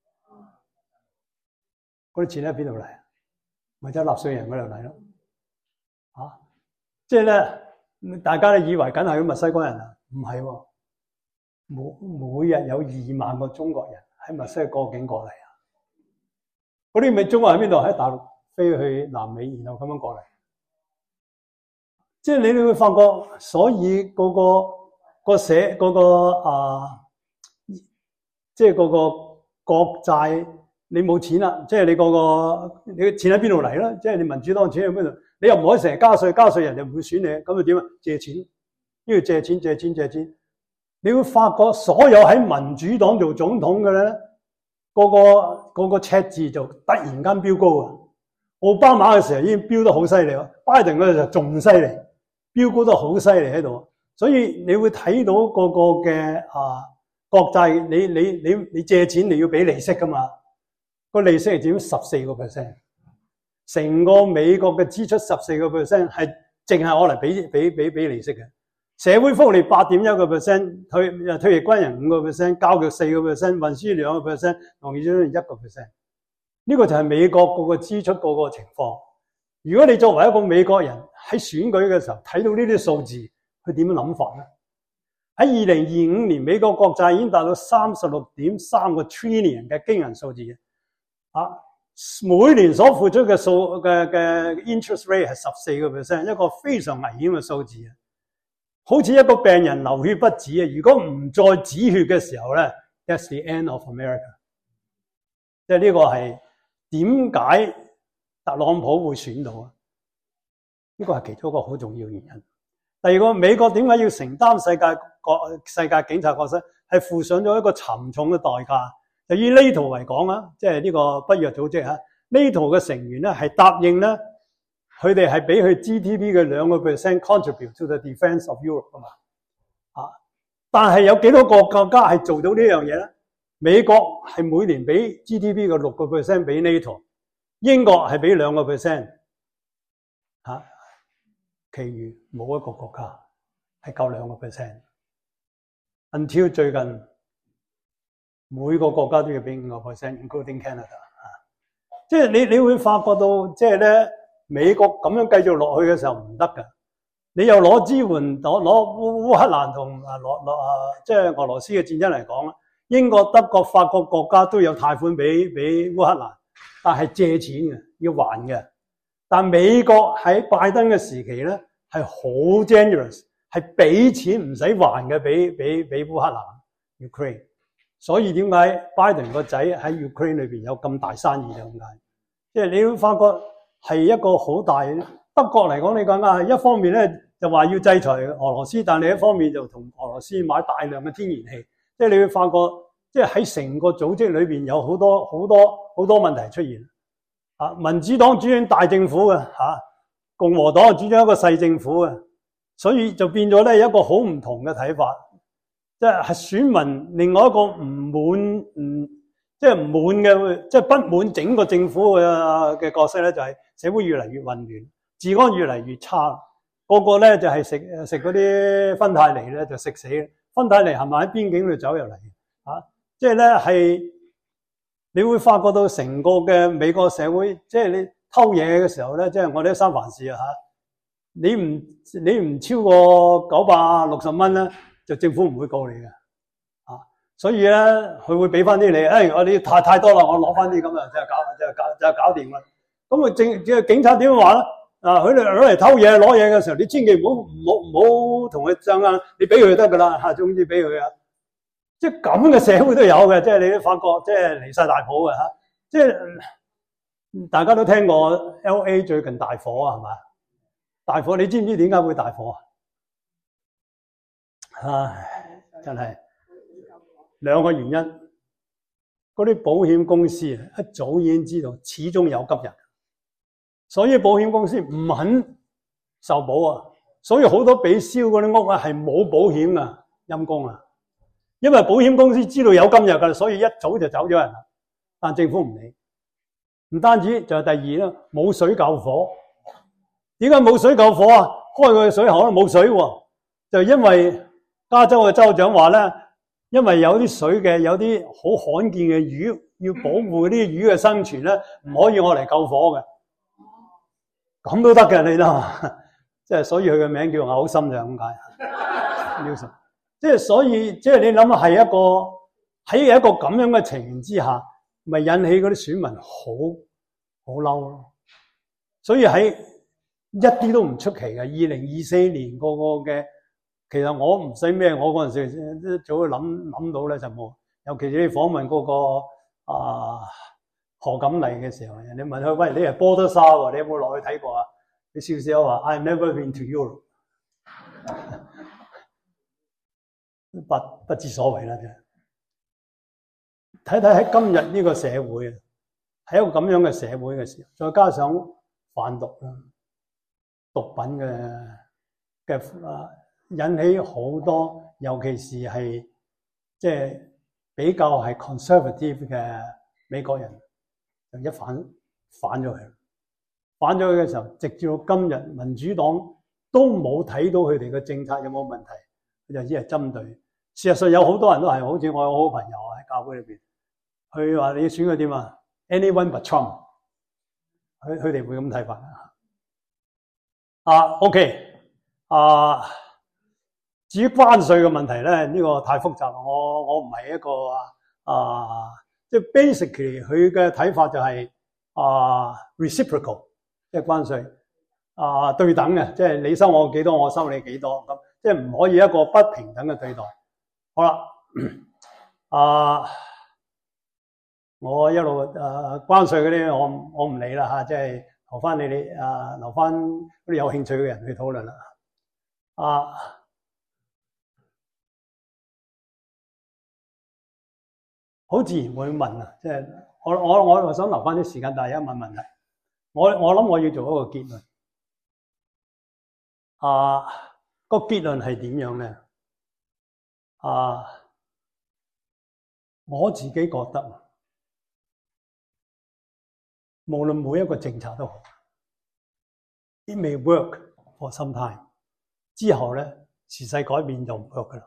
嗰啲錢喺邊度嚟？咪就係納稅人嗰度嚟咯。啊，即係咧，大家都以為梗係墨西哥人啊，唔係喎。每每日有二萬個中國人喺墨西哥境過嚟啊。嗰啲咪中國人喺邊度？喺大陸飛去南美，然後咁樣過嚟。即係你哋會發覺，所以嗰、嗰個、嗰個社嗰、嗰個啊，即係嗰個國債，你冇錢啦，即係你、嗰個你嘅錢喺邊度嚟啦？即係你民主黨錢喺邊度？你又唔可以成日加稅，加稅人就唔會選你，咁就點啊？借錢，因為借錢、借錢、借錢，你會發覺所有喺民主黨做總統嘅咧，嗰、嗰個、嗰個赤字就突然間飆高啊！奧巴馬嘅時候已經飆得好犀利咯，拜登嗰陣就仲犀利。飆高得好犀利喺度，所以你會睇到個個嘅啊國債，你你你你借錢你要俾利息噶嘛？個利息係佔十四個 percent， 成個美國嘅支出十四個 percent 係淨係我嚟俾俾俾俾利息嘅。社會福利八點一個 percent， 退退役軍人五個 percent， 教育四個 percent， 運輸兩個 percent， 農業一個 percent。呢個就係美國個個支出個個情況。如果你作為一個美國人喺選舉嘅時候睇到呢啲數字，佢點樣諗法咧？喺二零二五年，美國國債已經達到三十六點三個 trillion 嘅驚人數字啊！每年所付出嘅數嘅嘅 interest rate 係十四個 percent， 一個非常危險嘅數字啊！好似一個病人流血不止啊！如果唔再止血嘅時候咧 ，that's the end of America。即係呢個係點解特朗普會選到啊？呢個係其中一個好重要原因。第二個，美國點解要承擔世界國世界警察角色，係付上咗一個沉重嘅代價。就以 NATO 嚟講啊，即係呢個北約組織嚇 ，NATO 嘅成員咧係答應咧，佢哋係俾佢 G D P 嘅兩個 percent contribute to the defence of Europe 啊嘛。啊，但係有幾多個國家係做到呢樣嘢咧？美國係每年俾 G D P 嘅六個 percent 俾 NATO。英國係俾兩個 percent， 吓，其餘冇一個國家係夠兩個 percent。Until 最近，每個國家都要俾五個 percent，including Canada。即係你你會發覺到，即係咧美國咁樣繼續落去嘅時候唔得噶。你又攞支援攞攞烏烏克蘭同啊攞攞啊，即係俄羅斯嘅戰爭嚟講啦，英國、德國、法國國家都有貸款俾俾烏克蘭。但係借錢嘅，要還嘅。但美國喺拜登嘅時期咧，係好 generous， 係俾錢唔使還嘅，俾俾俾烏克蘭 Ukraine。所以點解拜登個仔喺 Ukraine 裏邊有咁大生意就咁解？即係你會發覺係一個好大。德國嚟講，你講啊，一方面咧就話要制裁俄羅斯，但另一方面就同俄羅斯買大量嘅天然氣。即係你會發覺。即係喺成個組織裏邊有好多好多好多問題出現啊！民主黨主張大政府嘅嚇，共和黨主張一個細政府嘅，所以就變咗咧一個好唔同嘅睇法。即係係選民另外一個唔滿，唔即係唔滿嘅，即係不滿整個政府嘅嘅角色咧，就係社會越嚟越混亂，治安越嚟越差，個個咧就係食食嗰啲芬太尼咧就食死，芬太尼係咪喺邊境度走入嚟啊？即係咧，係你會發覺到成個嘅美國社會，即係你偷嘢嘅時候咧，即係我哋三藩市啊嚇，你唔你唔超過九百六十蚊咧，就政府唔會告你嘅啊。所以咧，佢會俾翻啲你，誒、哎，我哋太太多啦，我攞翻啲咁啊，就搞就搞就搞掂啦。 咁啊政即係警察點樣話咧？啊，佢哋攞嚟偷嘢攞嘢嘅時候，你千祈唔好唔好唔好同佢爭啊！你俾佢就得噶啦嚇，總之俾佢啊！即係咁嘅社會都有嘅，即係你都發覺即係離晒大譜嘅嚇，即係大家都聽過 L A 最近大火啊，係嘛？大火你知唔知點解會大火啊？唉，真係兩個原因，嗰啲保險公司一早已經知道始終有急人，所以保險公司唔肯受保啊，所以好多俾燒嗰啲屋啊係冇保險啊，陰公啊！因為保險公司知道有今日噶，所以一早就走咗人啦。但政府唔理，唔單止就係第二啦，冇水救火。點解冇水救火啊？開個水喉都冇水喎，就因為加州嘅州長話咧，因為有啲水嘅有啲好罕見嘅魚，要保護啲魚嘅生存咧，唔可以我嚟救火嘅。咁都得嘅，你啦，即係所以佢嘅名叫嘔心就係咁解。即係所以，即係你諗下，係一個喺一個咁樣嘅情形之下，咪引起嗰啲選民好好嬲咯。所以喺一啲都唔出奇嘅。二零二四年個個嘅，其實我唔使咩，我嗰陣時都早去諗諗到咧就冇。尤其是你訪問嗰個啊何錦麗嘅時候，人哋問佢：喂，你係波德沙喎，你有冇落去睇過啊？佢笑笑話：I've never been to Europe。不不知所謂啦，啫。睇睇喺今日呢個社會，喺一個咁樣嘅社會嘅時候，再加上販毒啦、毒品嘅嘅啊，引起好多，尤其是係即係比較係 conservative 嘅美國人，就一反反咗佢，反咗佢嘅時候，直至到今日，民主黨都冇睇到佢哋嘅政策有冇問題。佢就只係針對，事實上有好多人都係，好似我有好朋友喺教會裏邊，佢話你選佢點啊 ？Anyone but Trump，佢佢哋會咁睇法啊 ？OK， 啊，至於關稅嘅問題咧，呢、這個太複雜，我我唔係一個啊，即係 basically 佢嘅睇法就係、是、啊 reciprocal， 即係關稅啊對等嘅，即係你收我幾多，我收你幾多咁。即係唔可以一個不平等嘅對待。好啦，啊，我一路誒、啊、關稅嗰啲，我我唔理啦嚇，即係留翻你哋啊，留翻嗰啲有興趣嘅人去討論啦。啊，好自然會問啊，即係我我我我想留翻啲時間，大家問問題。我我諗我要做一個結論。啊。個結論係點樣咧？啊，我自己覺得，無論每一個政策都好 ，it may work for some time。之後咧，時勢改變就唔 work 噶啦。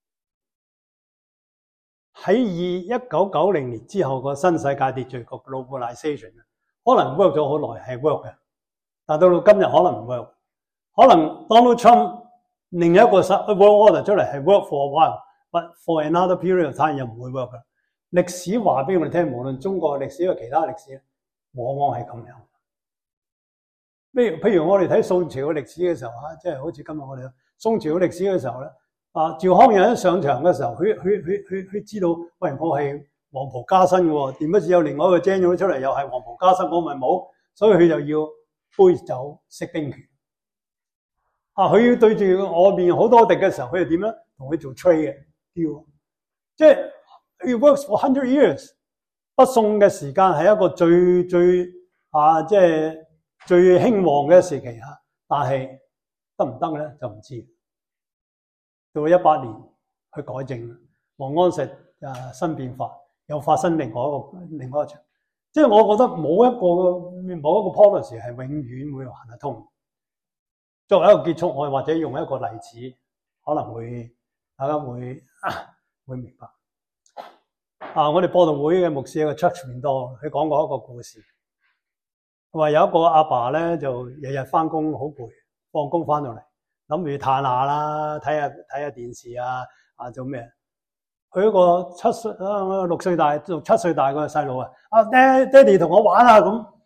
喺一九九零年之後個新世界秩序個 globalization， 可能 work 咗好耐係 work 嘅，但到到今日可能唔 work。可能 Donald Trump 另一個 world order 出嚟係 work for a while，but for another period of time 又唔會 work 嘅。歷史話俾我哋聽，無論中國嘅歷史或其他歷史，往往係咁樣。譬如譬如我哋睇宋朝嘅歷史嘅時候啊，即係好似今日我哋宋朝嘅歷史嘅時候咧，啊趙匡胤一上場嘅時候，佢佢佢佢佢知道，喂，我係黃袍加身嘅喎，點不知有另外一個 general 出嚟又係黃袍加身，我咪冇，所以佢就要杯酒釋兵權。啊！佢要對住外面好多敵嘅時候，佢係點咧？同佢做 trade 嘅 deal， 即係 it works for hundred years。北宋嘅時間係一個最最啊，即係最興旺嘅時期嚇，但係得唔得咧就唔知。到咗一八年去改正，王安石啊新變法又發生另外一個另外一場，即係我覺得冇一個冇一個 policy 係永遠會行得通。作為一個結束，我或者用一個例子，可能會大家會、啊、會明白。啊，我哋播道會嘅牧師一個 churchman 多，佢講過一個故事。佢話有一個阿爸咧，就日日翻工好攰，放工翻到嚟諗住嘆下啦，睇下睇下電視啊，啊做咩？佢一個七歲啊六歲大，六七歲大個細路啊，啊爹爹哋同我玩啊咁。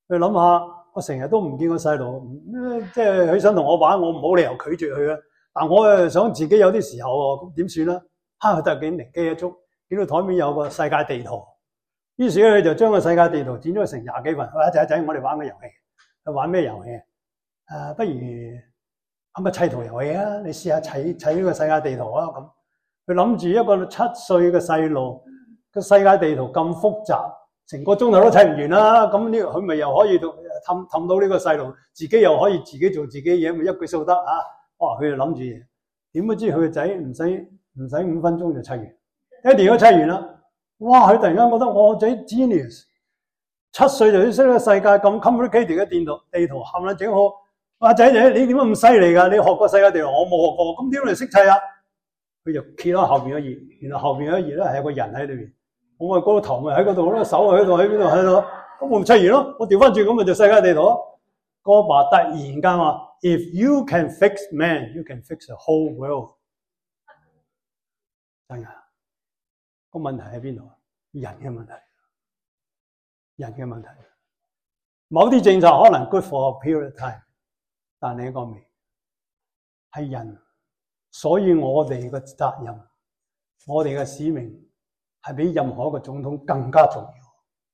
你諗下，我成日都唔見個細路，即係佢想同我玩，我冇理由拒絕佢啊。但我誒想自己有啲時候喎，咁點算咧？嚇，佢突然間靈機一觸，見到台面有個世界地圖，於是咧佢就將個世界地圖剪咗成廿幾份。喂，仔仔，我哋玩個遊戲，去玩咩遊戲？誒、啊，不如係咪砌圖遊戲啊？你試下砌砌呢個世界地圖啊！咁佢諗住一個七歲嘅細路，個世界地圖咁複雜，成個鐘頭都砌唔完啦。咁呢，佢咪又可以氹氹到呢個細路，自己又可以自己做自己嘢，咪一舉數得啊！哇！佢就諗住嘢，點不知佢個仔唔使唔使五分鐘就砌完，一年都砌完啦。哇！佢突然間覺得我仔 genius， 七歲就要識呢個世界咁 complicated 嘅地圖地圖冚唪唥整好。哇！仔仔，你點解咁犀利㗎？你學過世界地圖，我冇學過，咁點解你識砌啊？佢就揭開後邊一頁，原來後邊一頁咧係有個人喺裏邊。我咪嗰個頭咪喺嗰度咯，手喺度，喺邊度喺度，咁我咪砌完咯。我調翻轉咁咪就世界地圖咯。個爸突然間話 ：If you can fix man, you can fix the whole world。真㗎，個問題喺邊度？人嘅問題，人嘅問題。某啲政策可能 good for a period of time， 但另一個未係人，所以我哋嘅責任，我哋嘅使命係比任何一個總統更加重要。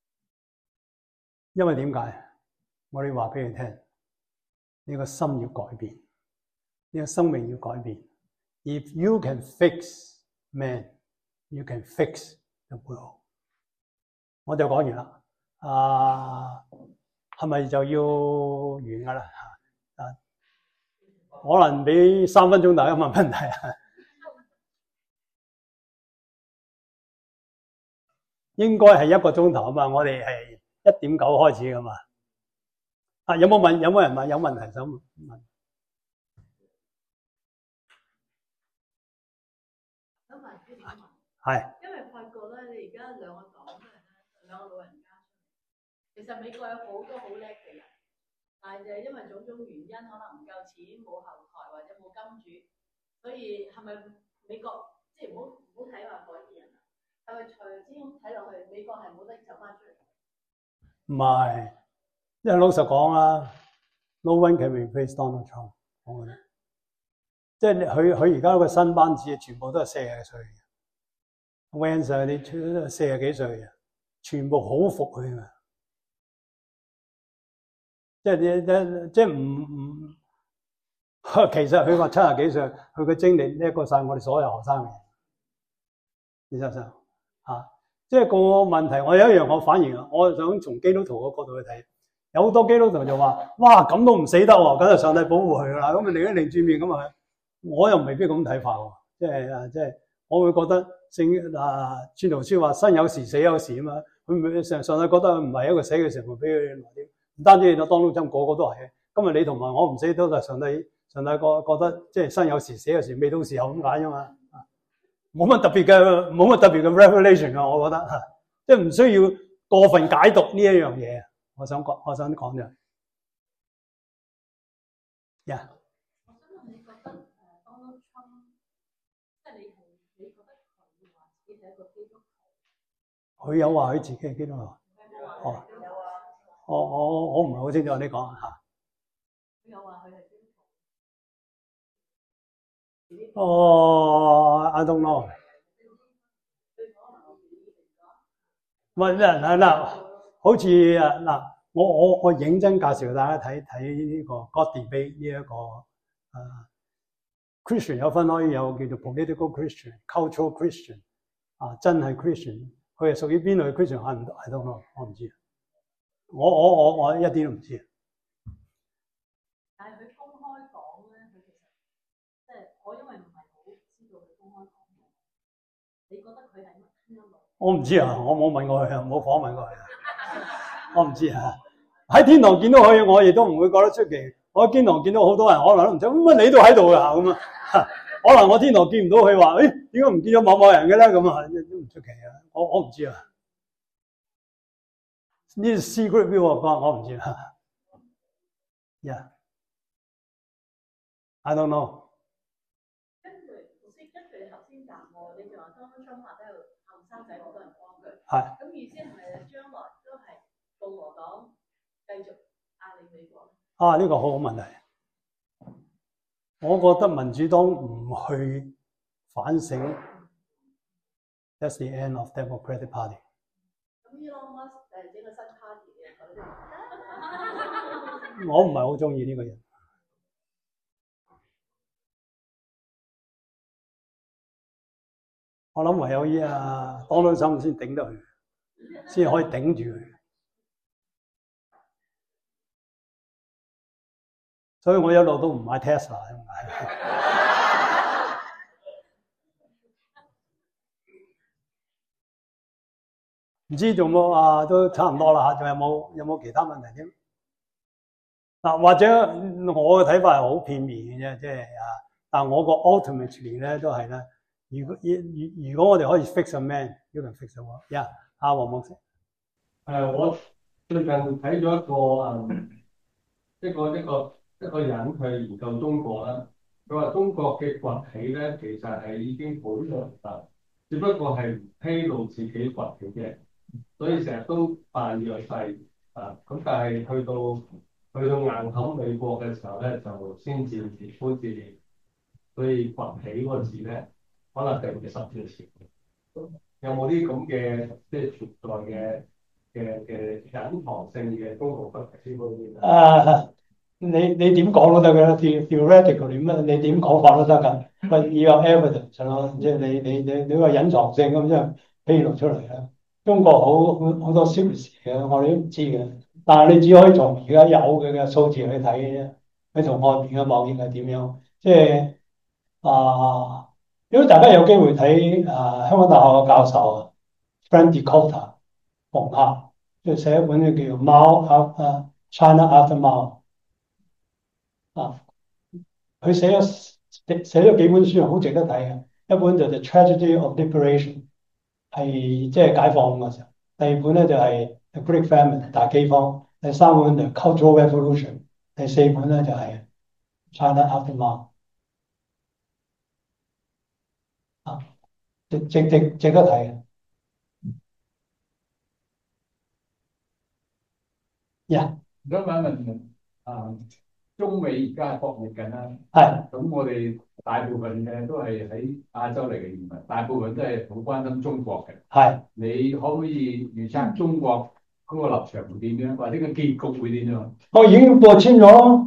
因為點解？我哋話俾你聽，你個心要改變，你個生命要改變。If you can fix man, you can fix the world。我就講完啦。啊，係咪就要完㗎啦？啊，可能俾三分鐘大家問問題啊。應該係一個鐘頭啊嘛，我哋係一點九開始㗎嘛。啊，有冇問？有冇人問？有問題想問？ 想問朱點問？ 係。 因為發覺咧，你而家兩個黨都係咧，兩個老人家出嚟。其實美國有好多好叻嘅人，但係就係因為種種原因，可能唔夠錢、冇後台或者冇金主，所以係咪美國即係唔好唔好睇話改變人啊？係咪隨之咁睇落去，美國係冇得走翻出嚟？ 唔係，因為老實講啊 ，no one can replace Donald Trump。我覺得，即係佢佢而家個新班子全部都係四十幾歲嘅 ，Vance 啊啲都係四十幾歲嘅，全部好服佢嘅。即係啲即係唔唔，其實佢話七十幾歲，佢嘅精力叻過晒我哋所有學生嘅。你想唔想啊？即係個問題，我有一樣我反而我想從基督徒嘅角度去睇，有好多基督徒就話：哇，咁都唔死得喎，梗係上帝保護佢啦。咁啊，另一擰轉面咁啊，我又未必咁睇法喎。即係啊，即係我會覺得聖啊，傳道書話生有時死有時啊嘛。佢唔會上上帝覺得唔係一個死嘅時候，俾佢來啲。唔單止當當中個個都係，今日你同埋我唔死都係上帝，上帝覺覺得即係生有時死有時，未到時候咁解啫嘛。冇乜特別嘅，冇乜特別嘅 revelation 啊，我覺得嚇，即係唔需要過分解讀呢一樣嘢。我想講，我想講就係，呀。 我想問你覺得誒 Donald Trump，即係你係你覺得佢話自己係一個基督徒？ 佢有話佢自己係基督徒。哦。我我我唔係好清楚，你講嚇。 佢有話佢係基督徒。 哦 ，I don't know。唔係嗱嗱，好似啊嗱，我我我認真介紹大家睇睇呢個 God Debate 呢一個啊 Christian 有分開，有叫做 political Christian、cultural Christian 啊，真係 Christian，佢係屬於邊類 Christian？I don't know，我唔知。我我我我一啲都唔知。 但係佢公開講咧，佢其實即係我因為唔係好知道佢公開講嘅，你覺得佢係乜嘢路？ 我唔知啊，我冇問過佢啊，冇訪問過佢啊，我唔知啊。喺天堂見到佢，我亦都唔會覺得出奇。我喺天堂見到好多人，可能都唔知乜你都喺度㗎咁啊。可能我天堂見唔到佢話，誒點解唔見咗某某人嘅咧？咁啊，都唔出奇啊。我我唔知啊。呢啲 secret view 我我唔知啦。Yeah， I don't know。 跟住，跟住你頭先答我，你就話 Donald Trump 話喺度後生仔好多人幫佢。 係。 咁意思係咪將來都係共和黨繼續壓力美國咧？ 啊，呢、個好好問題。我覺得民主黨唔去反省 ，that's the end of Democratic Party。 咁 Elon Musk 誒整個新 party 嘅， 我唔係好中意呢個人。我諗唯有依啊 Donald Trump 先頂得佢，先可以頂住佢。所以我一路都唔買 Tesla。唔知仲冇啊？都差唔多啦嚇，仲有冇有冇其他問題添？嗱，或者我嘅睇法係好片面嘅啫，即係啊，但我個 ultimately 咧都係咧，如果如如果我哋可以 fix a man，you can fix a world。呀，阿黃牧師， 誒，我最近睇咗一個誒一個一個一個人佢研究中國啦，佢話中國嘅崛起咧其實係已經好長啦，只不過係唔披露自己崛起嘅，所以成日都扮弱勢啊，咁但係去到去到硬撼美國嘅時候咧，就先至自呼自憐，所以崛起嗰個字咧，可能定十年前。有冇啲咁嘅即係存在嘅嘅嘅隱藏性嘅中國崛起嗰啲？ 啊，你你點講都得㗎，theoretically 乜你點講法都得㗎，不要有 evidence 咯，即係你你你你話隱藏性咁即係披露出嚟啦。中國好好好多 secret 嘅，我哋都唔知嘅。但係你只可以從而家有嘅嘅數字去睇嘅啫，你同外邊嘅貿易係點樣？即係啊，如果大家有機會睇啊香港大學嘅教授啊 Frank Dicota 馮克，即係寫一本叫做《貓 After China After Mao》啊，佢寫咗寫咗幾本書好值得睇嘅，一本就係《The Tragedy of Liberation》，係即係解放嘅時候；第二本咧就係《The Great Famine》大饑荒；第三本就《Cultural Revolution》；第四本咧就係《China After Mao》啊，值值值值得睇嘅。呀， 而家問一問啊，中美而家係博弈緊啦， 係咁我哋大部分嘅都係喺亞洲嚟嘅移民，大部分都係好關心中國嘅。 係。 你可唔可以預測中國嗰個立場會點樣，或者個結局會點樣？ 我已經過簽咗咯。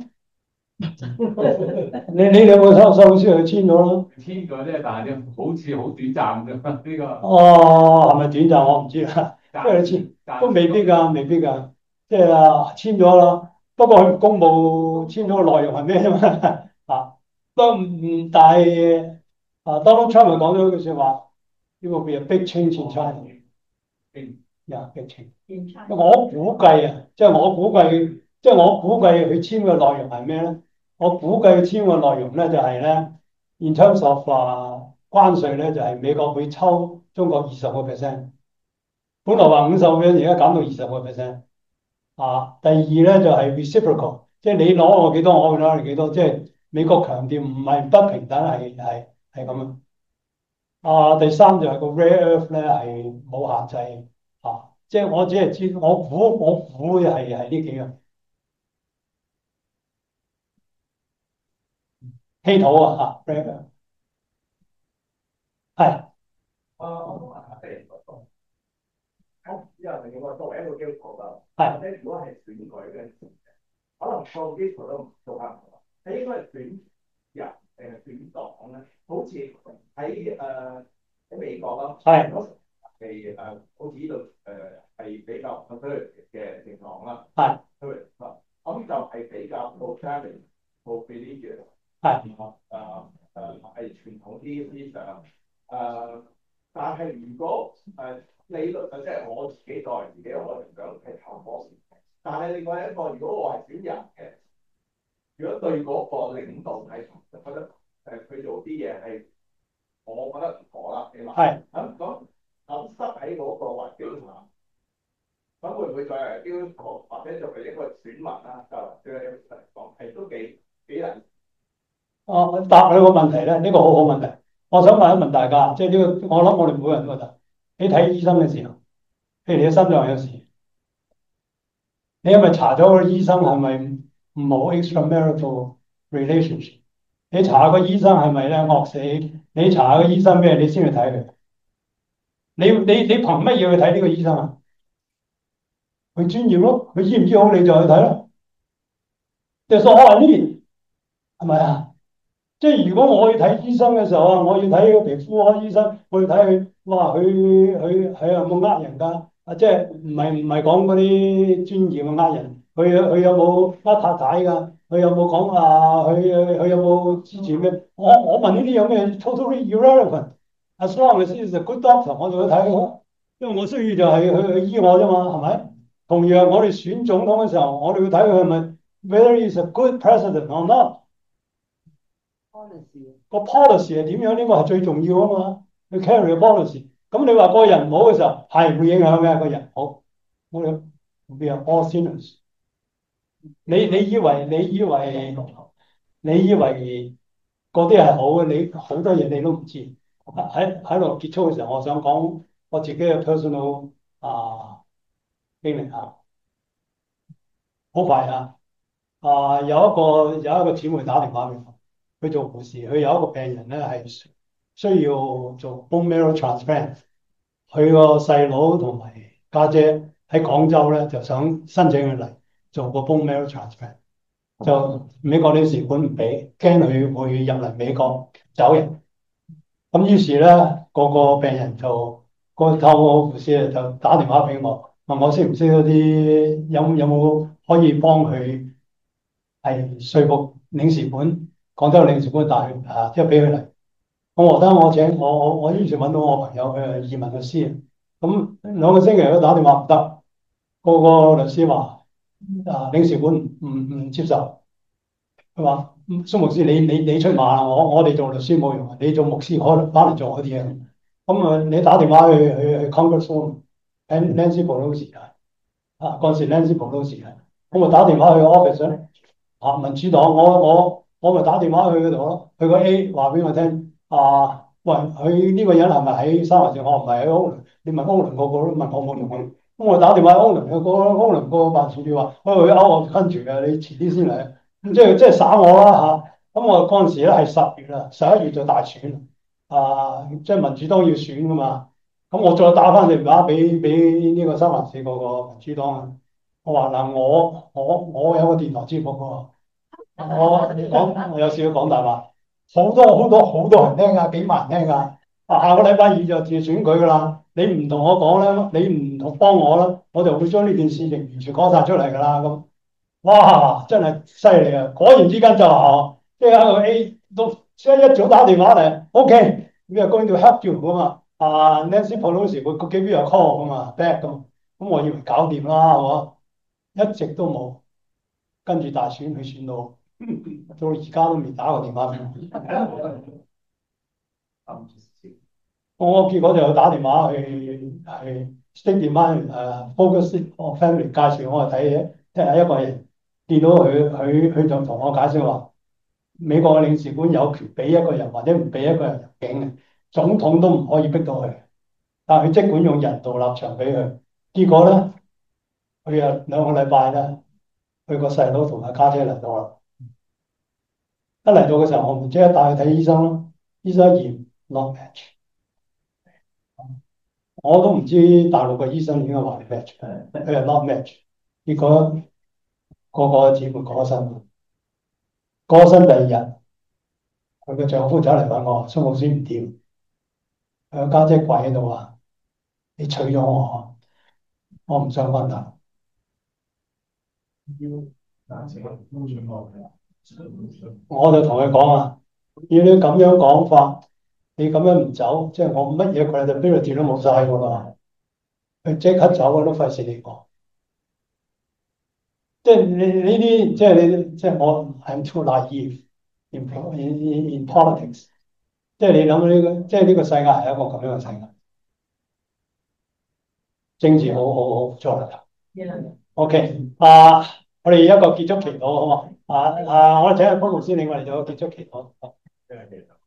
你你兩個收收書去簽咗咯？ 簽咗啫，但係咧好似好短暫嘅呢個。 哦，係咪短暫我唔知啦，因為你簽暫都未必㗎，未必㗎。即係啊，簽咗啦。不過佢公佈簽咗嘅內容係咩啫嘛？啊，都唔但係啊 Donald Trump 咪講咗一句説話，呢個叫 big change in China。呀，big change。我估計啊，即係我估計，即係我估計佢簽嘅內容係咩咧？我估計佢簽嘅內容咧就係咧 in terms of 啊關稅咧就係美國會抽中國二十個 percent，本來話五十個 percent，而家減到二十個 percent。啊，第二咧就係 reciprocal，即係你攞我幾多，我攞你幾多，即係美國強調唔係不平等，係係係咁樣。啊，第三就係個 rare earth 咧係冇限制啊，即係我只係知，我估我估係係呢幾樣稀土啊嚇 rare earth 係。 啊，我都問下你，我唔知係咪我作為一個基督徒啦， 係或者如果係選舉嘅，可能個基督徒都做下唔到，係應該係選人定係選黨咧？好似喺誒喺美國啦， 係係誒好似呢度誒係比較 conservative 嘅政黨啦， 係咁就係比較 pro-family、pro-religious 係誒誒誒係傳統啲思想誒。但係如果誒、呃、理論上即係我自己作為自己，我就想係投波。但係另外一個，如果我係選人嘅，如果對嗰個領導係覺得誒佢做啲嘢係我覺得唔妥啦，你話係咁咁咁塞喺嗰個環境下，咁會唔會作為基督徒或者作為一個選民啦，就對你嚟講係都幾幾難？ 我答佢個問題咧，呢、這個好好問題。我想問一問大家，即係呢個，我諗我哋每個人都覺得，你睇醫生嘅時候，譬如你嘅心臟有事， 你係咪查咗個醫生係咪冇 extramarital relationship？你查個醫生係咪咧惡死？你查個醫生咩？你先去睇佢。你你你憑乜嘢去睇呢個醫生啊？佢專業咯，佢醫唔醫好你就去睇咯。就係我話呢邊係咪啊？即係如果我去睇醫生嘅時候啊，我要睇個皮膚科醫生，我要睇佢，哇，佢佢係有冇呃人㗎？啊，即係唔係唔係講嗰啲專業嘅呃人？佢佢有冇呃太太㗎？佢有冇講啊？佢佢有冇之前咩？我我問呢啲有咩 totally irrelevant？As long as he's a good doctor，我就去睇佢，因為我需要就係去去醫我啫嘛，係咪？同樣我哋選總統嘅時候，我哋要睇佢係咪 whether he's a good president or not。個 policy 係點樣？呢個係最重要啊嘛，你 carry 個 policy。咁你話個人唔好嘅時候，係會影響嘅。個人好，我哋 we are all sinners。你你以為你以為你以為嗰啲係好嘅，你好多嘢你都唔知。喺喺度結束嘅時候，我想講我自己嘅 personal 啊經歷啊，好快啊！啊，有一個有一個姊妹打電話俾我，佢做護士，佢有一個病人咧係需要做 bone marrow transplant，佢個細佬同埋家姐喺廣州咧就想申請佢嚟做個 bone marrow transplant，就美國領事館唔俾，驚佢會入嚟美國走人。咁於是咧，個個病人就個透過護士就打電話俾我，問我識唔識嗰啲有有冇可以幫佢係說服領事館廣州領事館帶佢啊，即係俾佢嚟。咁我得我請我我我於是揾到我朋友佢係移民律師，咁兩個星期都打電話唔得，個個律師話啊領事館唔唔接受，佢話蘇牧師你你你出馬啦，我我哋做律師冇用，你做牧師可能翻嚟做嗰啲嘢。咁啊你打電話去去去 Congresswoman Nancy Pelosi 啊，啊嗰時 Nancy Pelosi 啊，咁我打電話去 office 咧。啊！民主黨，我我我咪打電話去嗰度咯，去個 A 話俾我聽，啊，喂，佢呢個人係咪喺三藩市？我唔係喺歐倫，你問歐倫個個都問我冇用嘅。咁我打電話歐倫個個歐倫個辦事處話，喂，佢歐我跟住嘅，你遲啲先嚟。咁即係即係耍我啦嚇。咁我嗰陣時咧係十月啦，十一月就大選，啊，即係民主黨要選噶嘛。咁我再打翻電話俾俾呢個三藩市嗰個民主黨啊，我話嗱，我我我有個電台節目喎。我你講，我有少少講大話，好多好多好多人聽噶，幾萬人聽噶。啊，下個禮拜二就自選舉噶啦。你唔同我講咧，你唔同幫我啦，我就會將呢件事情完全講晒出嚟噶啦。咁，哇，真係犀利啊！果然之間就係即係喺個 A 都即係一早打電話嚟，OK，we are going to help you 噶嘛。啊，Nancy Pelosi 會 give you a call 噶嘛，back 咁。咁我以為搞掂啦，係嘛？一直都冇，跟住大選佢選到。到而家都未打過電話俾我，我結果就打電話去係 stick 電話誒 focus on family 介紹我去睇嘢，聽下一個人見到佢，佢佢就同我解釋話，美國嘅領事館有權俾一個人或者唔俾一個人入境嘅，總統都唔可以逼到佢，但係佢即管用人道立場俾佢。結果咧，佢有兩個禮拜咧，佢個細佬同埋家姐嚟到啦。一嚟到嘅時候，我唔即刻帶佢睇醫生咯。醫生驗 not match，我都唔知大陸嘅醫生點解話你 match，佢係 not match。結果個個姊妹過咗身，過咗身第二日，佢嘅丈夫走嚟揾我，蘇牧師唔掂，佢個家姐跪喺度話：你娶咗我，我唔想分啦。我就同佢講啊，要你咁樣講法，你咁樣唔走，即係我乜嘢 credibility 都冇晒噶啦。佢即刻走我都費事你講。即係你呢啲，即係你，即係我 I'm too naive in in in politics。即係你諗呢個，即係呢個世界係一個咁樣嘅世界，政治好好好做啦。OK，啊，我哋一個結束祈禱好嘛？啊啊，我哋請阿潘牧師領我哋做個結束祈禱。